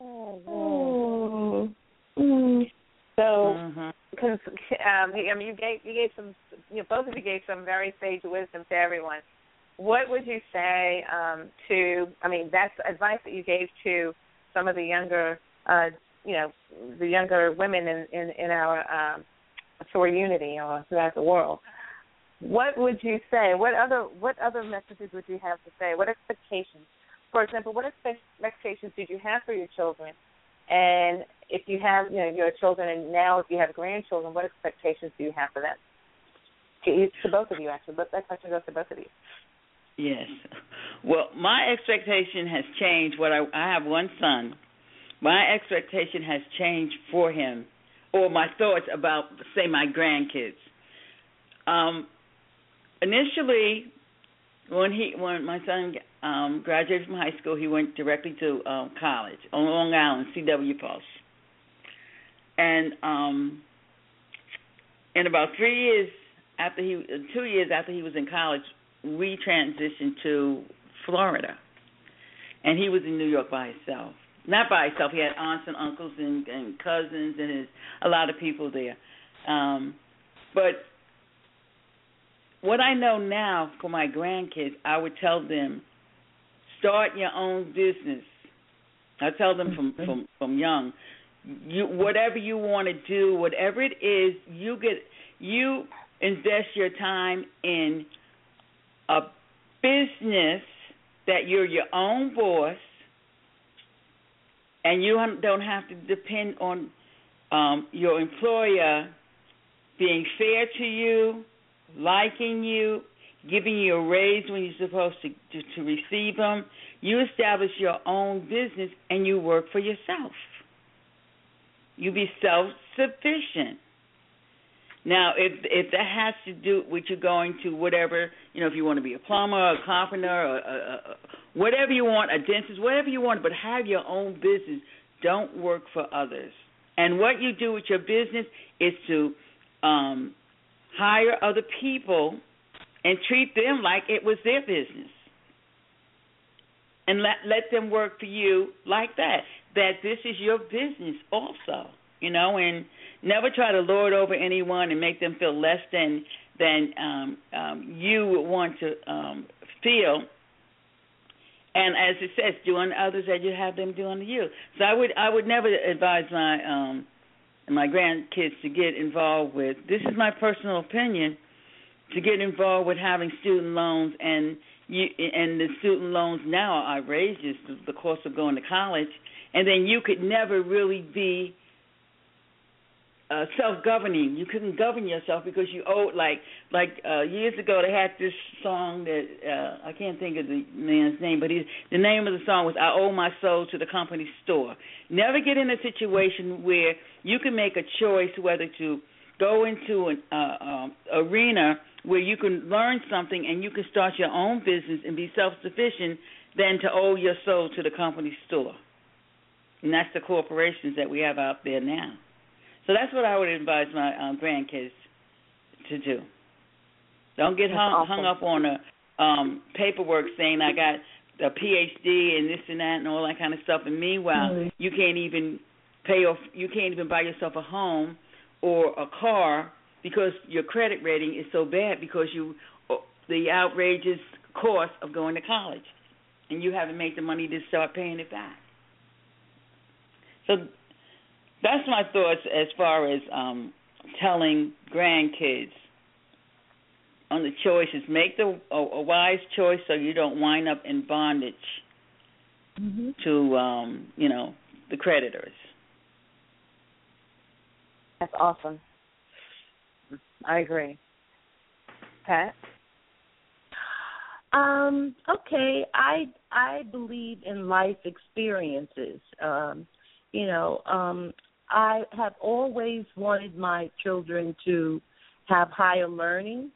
So, because you gave some, both of you gave some very sage wisdom to everyone. What would you say that's advice that you gave to some of the younger, the younger women in our SOAR Unity or throughout the world? What would you say? What other messages would you have to say? What expectations? For example, what expectations did you have for your children? And if you have, your children, and now if you have grandchildren, what expectations do you have for them? To both of you, actually. But that question goes to both of you. Yes. Well, my expectation has changed. I have one son. My expectation has changed for him, or my thoughts about, say, my grandkids. Initially, when my son graduated from high school, he went directly to college on Long Island, C.W. Pulse. And in about 2 years after he was in college, we transitioned to Florida. And he was in New York by himself. Not by himself. He had aunts and uncles and cousins and a lot of people there. But what I know now for my grandkids, I would tell them, start your own business. I tell them from young, whatever you want to do, whatever it is, you invest your time in a business that you're your own boss, and you don't have to depend on your employer being fair to you, liking you, giving you a raise when you're supposed to receive them. You establish your own business and you work for yourself. You be self-sufficient. Now, if that has to do with you going to whatever, if you want to be a plumber, a carpenter, or whatever you want, a dentist, whatever you want, but have your own business. Don't work for others. And what you do with your business is to hire other people and treat them like it was their business. And let them work for you like that this is your business also, and never try to lord over anyone and make them feel less than you would want to feel. And as it says, do unto others as you have them do unto you. So I would never advise my grandkids to get involved with, this is my personal opinion, to get involved with having student loans, and the student loans now are outrageous, the cost of going to college, and then you could never really be self-governing. You couldn't govern yourself because you owed, like years ago they had this song that I can't think of the man's name, but the name of the song was "I Owe My Soul to the Company Store." Never get in a situation where you can make a choice whether to go into an arena where you can learn something and you can start your own business and be self-sufficient than to owe your soul to the company store. And that's the corporations that we have out there now. So that's what I would advise my grandkids to do. Don't get hung up on the paperwork saying I got a PhD and this and that and all that kind of stuff. And meanwhile, you can't even you can't even buy yourself a home or a car because your credit rating is so bad because the outrageous cost of going to college, and you haven't made the money to start paying it back. So that's my thoughts as far as telling grandkids on the choices. Make a wise choice so you don't wind up in bondage to the creditors. That's awesome. I agree. Pat? Okay, I believe in life experiences. I have always wanted my children to have higher learning,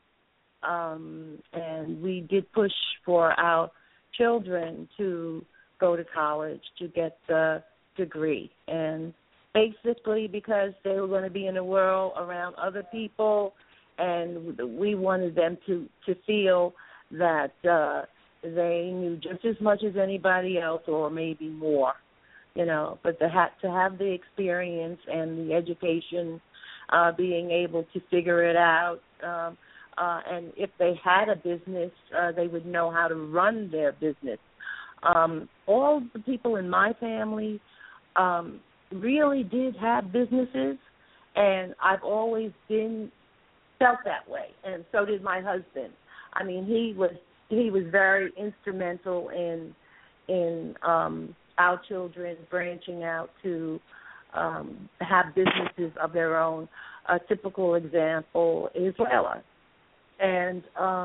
and we did push for our children to go to college to get the degree, and basically because they were going to be in a world around other people, and we wanted them to feel that they knew just as much as anybody else or maybe more, but to have the experience and the education, being able to figure it out, and if they had a business, they would know how to run their business. All the people in my family really did have businesses, and I've always felt that way, and so did my husband. I mean, he was very instrumental in our children branching out to have businesses of their own. A typical example is Layla, and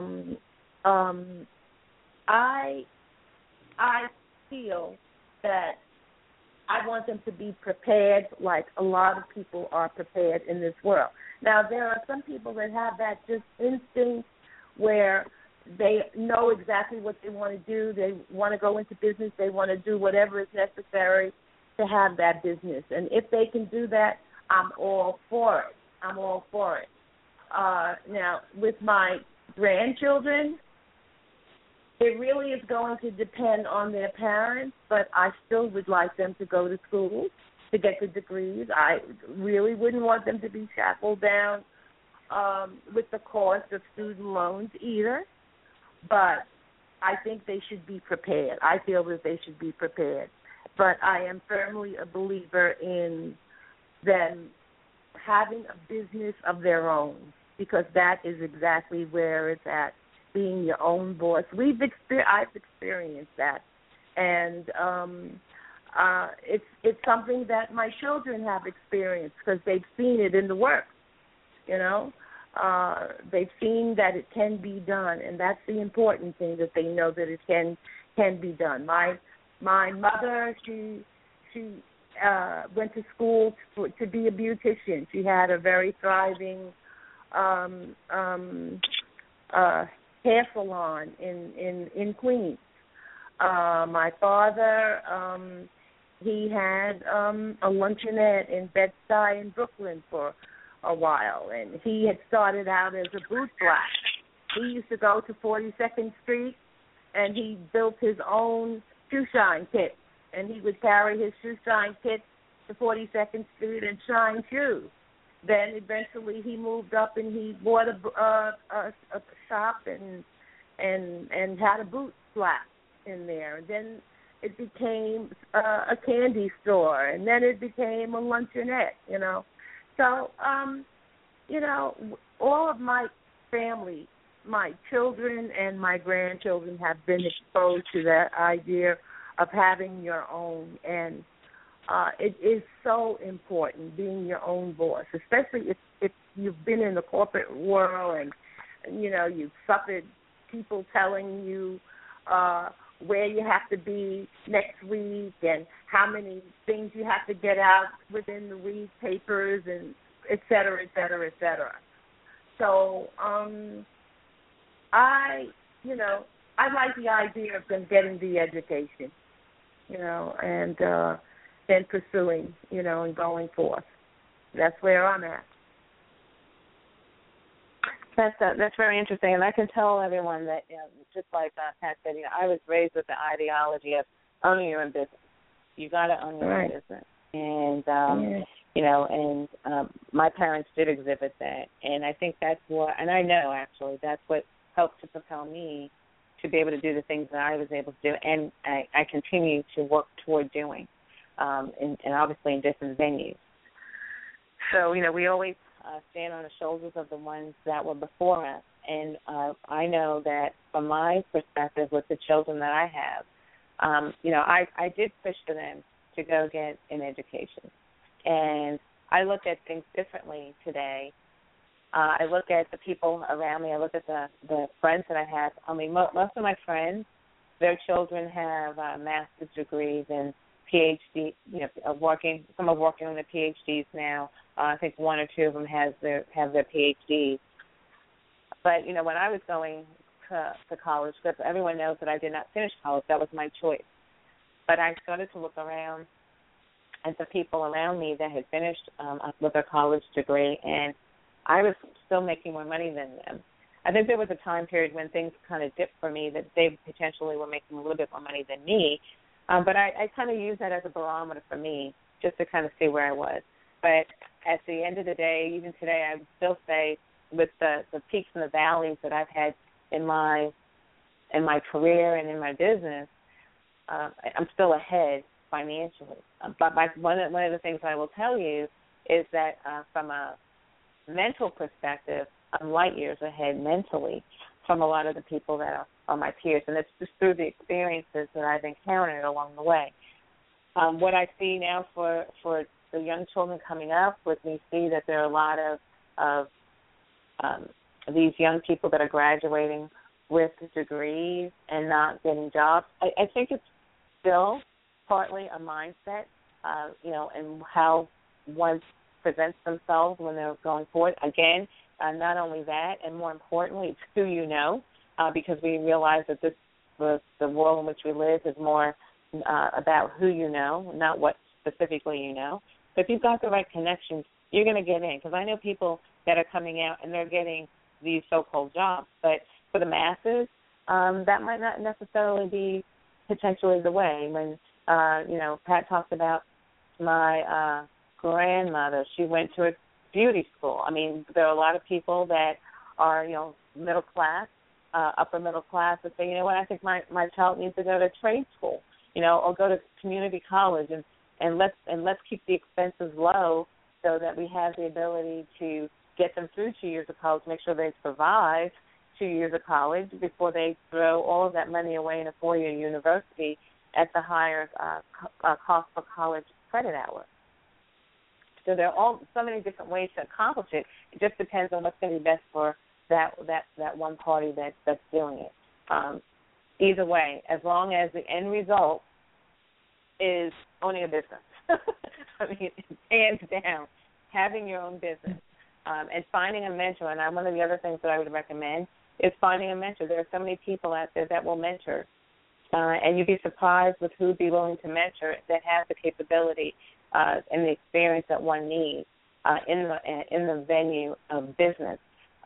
I feel that I want them to be prepared like a lot of people are prepared in this world. Now, there are some people that have that just instinct where they know exactly what they want to do. They want to go into business. They want to do whatever is necessary to have that business. And if they can do that, I'm all for it. Now, with my grandchildren, it really is going to depend on their parents, but I still would like them to go to school to get the degrees. I really wouldn't want them to be shackled down with the cost of student loans either, but I think they should be prepared. I feel that they should be prepared. But I am firmly a believer in them having a business of their own, because that is exactly where it's at, being your own boss. I've experienced that, and it's something that my children have experienced because they've seen it in the work. They've seen that it can be done, and that's the important thing, that they know that it can be done. My mother, she went to school to be a beautician. She had a very thriving hair salon in Queens. My father, he had a luncheonette in Bed-Stuy in Brooklyn for a while, and he had started out as a boot black. He used to go to 42nd Street, and he built his own shoe shine kit, and he would carry his shoe shine kit to 42nd Street and shine shoes. Then eventually he moved up and he bought a shop and had a boot flap in there. And then it became a candy store, and then it became a luncheonette, So, all of my family, my children and my grandchildren have been exposed to that idea of having your own. And it is so important being your own boss, especially if you've been in the corporate world and you've suffered people telling you where you have to be next week and how many things you have to get out within the week, papers, and et cetera, et cetera, et cetera. So I like the idea of them getting the education, and then pursuing, and going forth. That's where I'm at. That's very interesting, and I can tell everyone that, just like Pat said, I was raised with the ideology of owning your own business. You got to own your own business, and my parents did exhibit that, and I think that's what, and I know actually that's what helped to propel me to be able to do the things that I was able to do, and I continue to work toward doing, and obviously in different venues. So we always stand on the shoulders of the ones that were before us. And I know that from my perspective with the children that I have, I did push for them to go get an education. And I look at things differently today. I look at the people around me. I look at the friends that I have. I mean, most of my friends, their children have master's degrees and PhD, some are working on their PhDs now. I think one or two of them have their PhDs. But, when I was going to college, because everyone knows that I did not finish college, that was my choice. But I started to look around at the people around me that had finished with their college degree, and I was still making more money than them. I think there was a time period when things kind of dipped for me that they potentially were making a little bit more money than me. But I kind of use that as a barometer for me, just to kind of see where I was. But at the end of the day, even today, I would still say with the peaks and the valleys that I've had in my career and in my business, I'm still ahead financially. But one of the things I will tell you is that from a mental perspective, I'm light years ahead mentally from a lot of the people that are my peers, and it's just through the experiences that I've encountered along the way. What I see now for the young children coming up, with me see that there are a lot of these young people that are graduating with degrees and not getting jobs. I think it's still partly a mindset, and how one presents themselves when they're going forward. Again, not only that, and more importantly, it's who you know, because we realize that the world in which we live is more about who you know, not what specifically you know. But if you've got the right connections, you're going to get in. Because I know people that are coming out and they're getting these so-called jobs. But for the masses, that might not necessarily be potentially the way. When, Pat talked about my grandmother. She went to a beauty school. I mean, there are a lot of people that are, middle class, upper middle class, that say, I think my child needs to go to trade school, or go to community college, and let's keep the expenses low so that we have the ability to get them through 2 years of college, make sure they survive 2 years of college before they throw all of that money away in a 4-year university at the higher cost for college credit hour. So there are so many different ways to accomplish it. It just depends on what's going to be best for that one party that's doing it. Either way, as long as the end result is owning a business. I mean, hands down, having your own business, and finding a mentor. And one of the other things that I would recommend is finding a mentor. There are so many people out there that will mentor, and you'd be surprised with who would be willing to mentor that have the capability and the experience that one needs in the venue of business.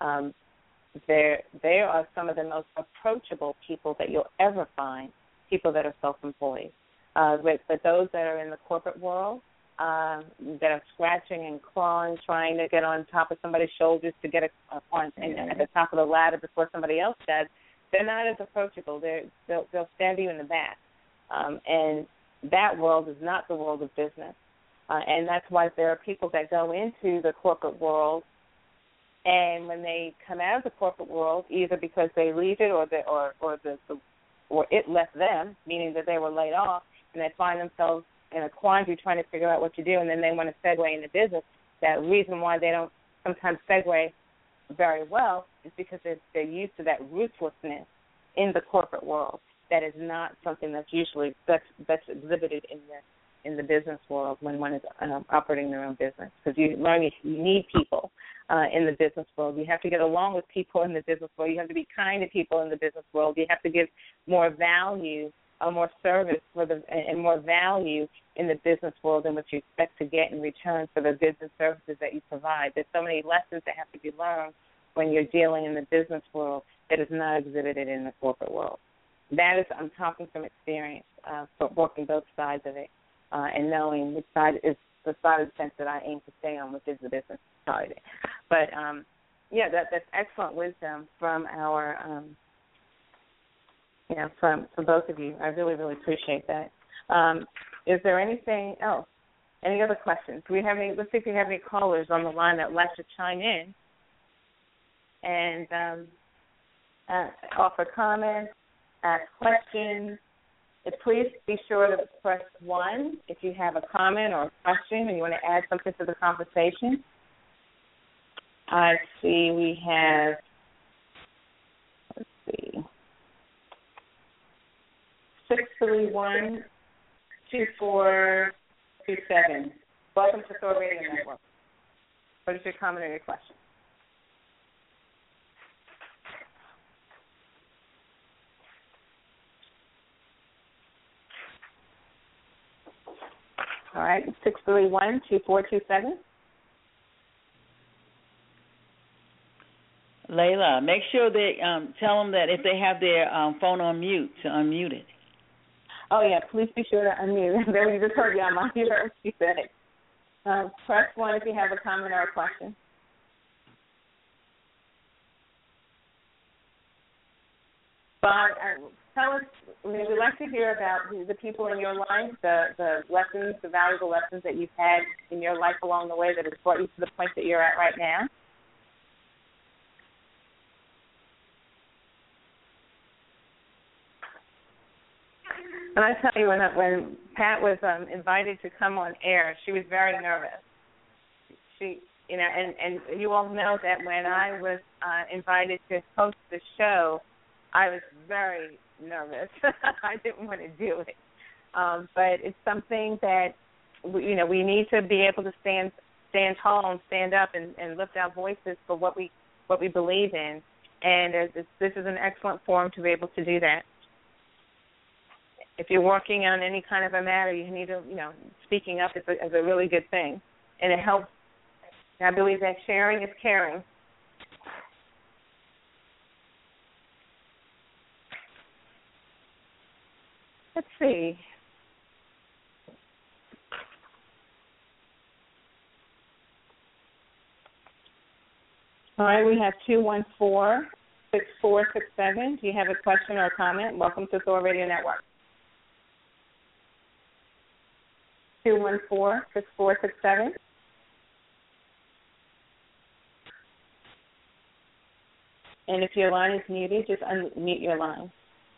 They are some of the most approachable people that you'll ever find, people that are self-employed. But those that are in the corporate world, that are scratching and clawing, trying to get on top of somebody's shoulders to get at the top of the ladder before somebody else does, they're not as approachable. They'll stab you in the back. And that world is not the world of business. And that's why there are people that go into the corporate world, and when they come out of the corporate world, either because they leave it or it left them, meaning that they were laid off, and they find themselves in a quandary trying to figure out what to do, and then they want to segue into business. That reason why they don't sometimes segue very well is because they're used to that ruthlessness in the corporate world. That is not something that's usually that's exhibited in the business world when one is operating their own business. Because you learn you need people in the business world. You have to get along with people in the business world. You have to be kind to people in the business world. You have to give more value, more service and more value in the business world than what you expect to get in return for the goods and services that you provide. There's so many lessons that have to be learned when you're dealing in the business world that is not exhibited in the corporate world. That is, I'm talking from experience, for working both sides of it, and knowing which side is the side of the fence that I aim to stay on, which is the business side of it. But that's excellent wisdom from our, from both of you. I really, really appreciate that. Is there anything else? Any other questions? Let's see if we have any callers on the line that would like to chime in and offer comments, ask questions. Please be sure to press 1 if you have a comment or a question and you want to add something to the conversation. I see we have, 631-2427. Welcome to Thor Radio Network. What is your comment or your question? All right, 631-2427. Layla, make sure they tell them that if they have their phone on mute, to unmute it. Oh, yeah, please be sure to unmute. There, you just heard Yama. You heard what she said. Press 1 if you have a comment or a question. Bob, tell us, we'd like to hear about the people in your life, the lessons, the valuable lessons that you've had in your life along the way that has brought you to the point that you're at right now. And I tell you, when Pat was invited to come on air, she was very nervous. She, and you all know that when I was invited to host the show, I was very nervous. I didn't want to do it. But it's something that, we need to be able to stand tall and stand up and lift our voices for what we believe in. And this is an excellent forum to be able to do that. If you're working on any kind of a matter, you need to, speaking up is a really good thing. And it helps. I believe that sharing is caring. Let's see. All right, we have 214-6467. Do you have a question or a comment? Welcome to Thor Radio Network. 214-6467. And if your line is muted, just unmute your line.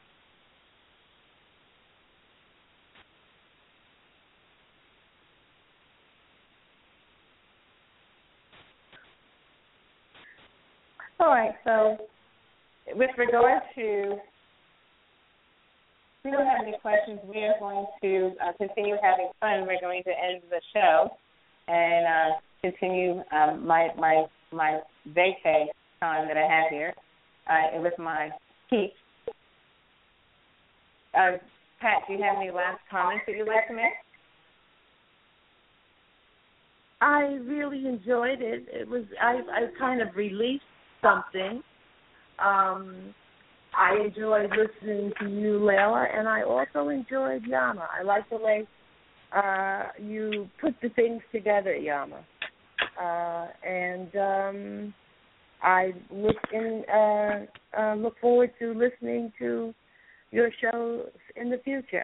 All right, so with regard to, if we don't have any questions, we are going to continue having fun. We're going to end the show and continue my vacay time that I have here with my peeps. Pat, do you have any last comments that you'd like to make? I really enjoyed it. It was I kind of released something. I enjoyed listening to you, Layla, and I also enjoyed Yama. I like the way you put the things together, Yama. And I look forward to listening to your shows in the future.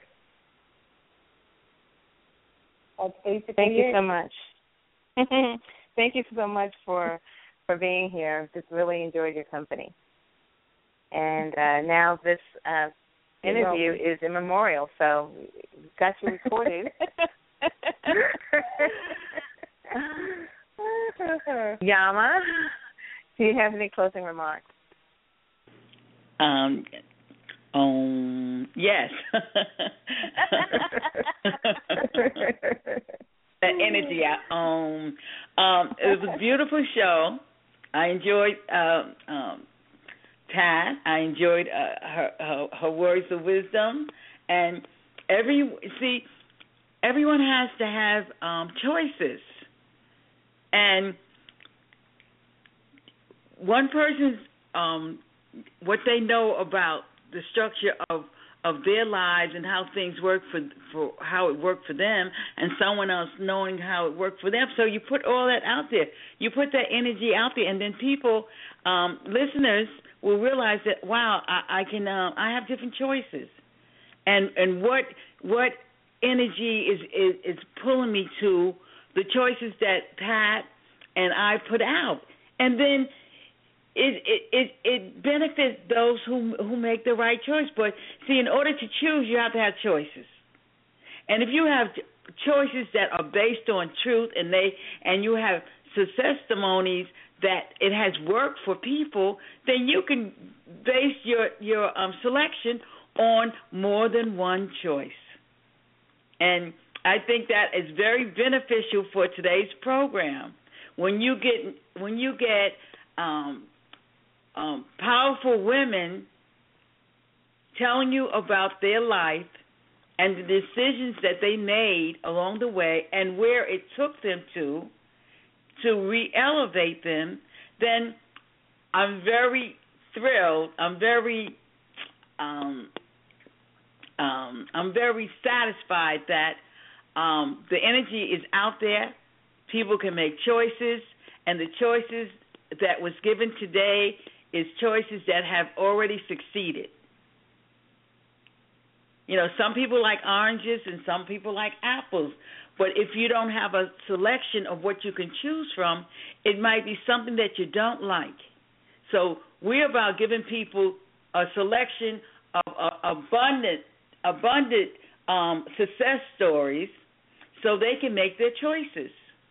Thank you so much. Thank you so much for being here. Just really enjoyed your company. And now this interview is immemorial, so we've got you recorded. Yama, do you have any closing remarks? Yes. The energy. It was a beautiful show. I enjoyed Tad. I enjoyed her words of wisdom, and everyone has to have choices, and one person's what they know about the structure of their lives and how things work for how it worked for them, and someone else knowing how it worked for them. So you put all that out there. You put that energy out there, and then people, listeners, will realize that wow, I have different choices, and what energy is pulling me to the choices that Pat and I put out, and then it benefits those who make the right choice. But see, in order to choose, you have to have choices. And if you have choices that are based on truth, and you have success testimonies that it has worked for people, then you can base your selection on more than one choice. And I think that is very beneficial for today's program. When you get powerful women telling you about their life and the decisions that they made along the way and where it took them to re-elevate them, then I'm very thrilled. I'm very satisfied that the energy is out there. People can make choices, and the choices that was given today is choices that have already succeeded. You know, some people like oranges and some people like apples, but if you don't have a selection of what you can choose from, it might be something that you don't like. So we're about giving people a selection of abundant success stories so they can make their choices.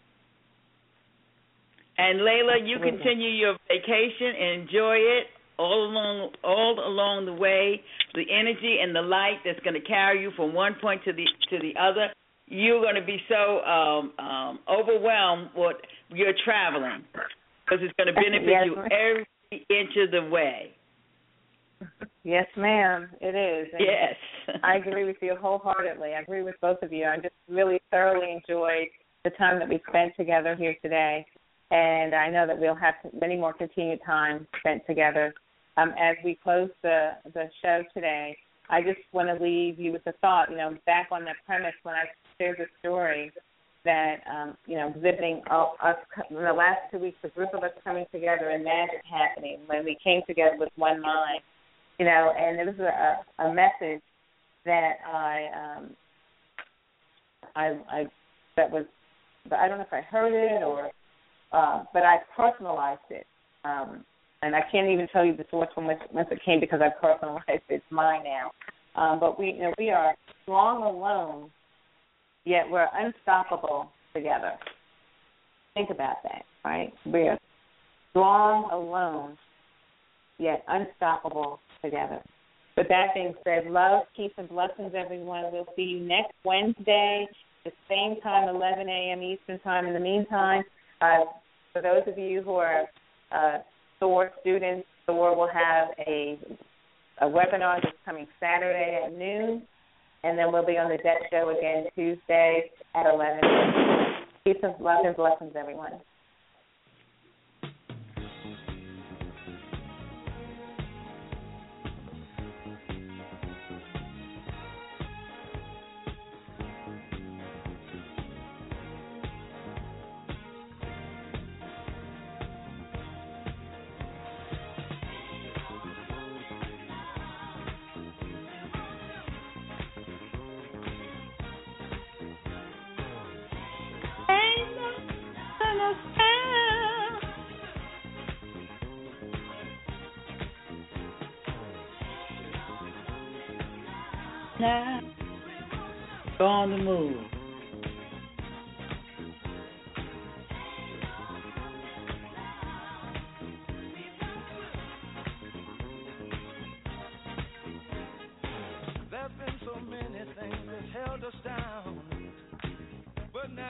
And Layla, you continue your vacation and enjoy it all along the way. The energy and the light that's going to carry you from one point to the other. You're going to be so overwhelmed with your traveling because it's going to benefit you every inch of the way. Yes, ma'am, it is. And yes. I agree with you wholeheartedly. I agree with both of you. I just really thoroughly enjoyed the time that we spent together here today. And I know that we'll have many more continued time spent together. As we close the show today, I just want to leave you with the thought, back on the premise when I shared the story that, exhibiting us in the last 2 weeks, a group of us coming together and magic happening when we came together with one mind, and it was a message that that was, I don't know if I heard it or, but I personalized it, and I can't even tell you the source from whence it came because I personalized it. It's mine now. But we are strong alone, yet we're unstoppable together. Think about that, right? We're strong alone, yet unstoppable together. With that being said, love, peace, and blessings, everyone. We'll see you next Wednesday, the same time, 11 a.m. Eastern Time. In the meantime, for those of you who are SOAR students, SOAR will have a webinar that's coming Saturday at noon, and then we'll be on the Debt Show again Tuesday at 11. Peace and love and blessings, everyone. Now, go on the move.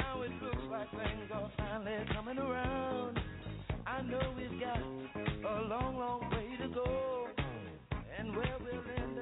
Now it looks like things are finally coming around. I know we've got a long, long way to go, and where we'll end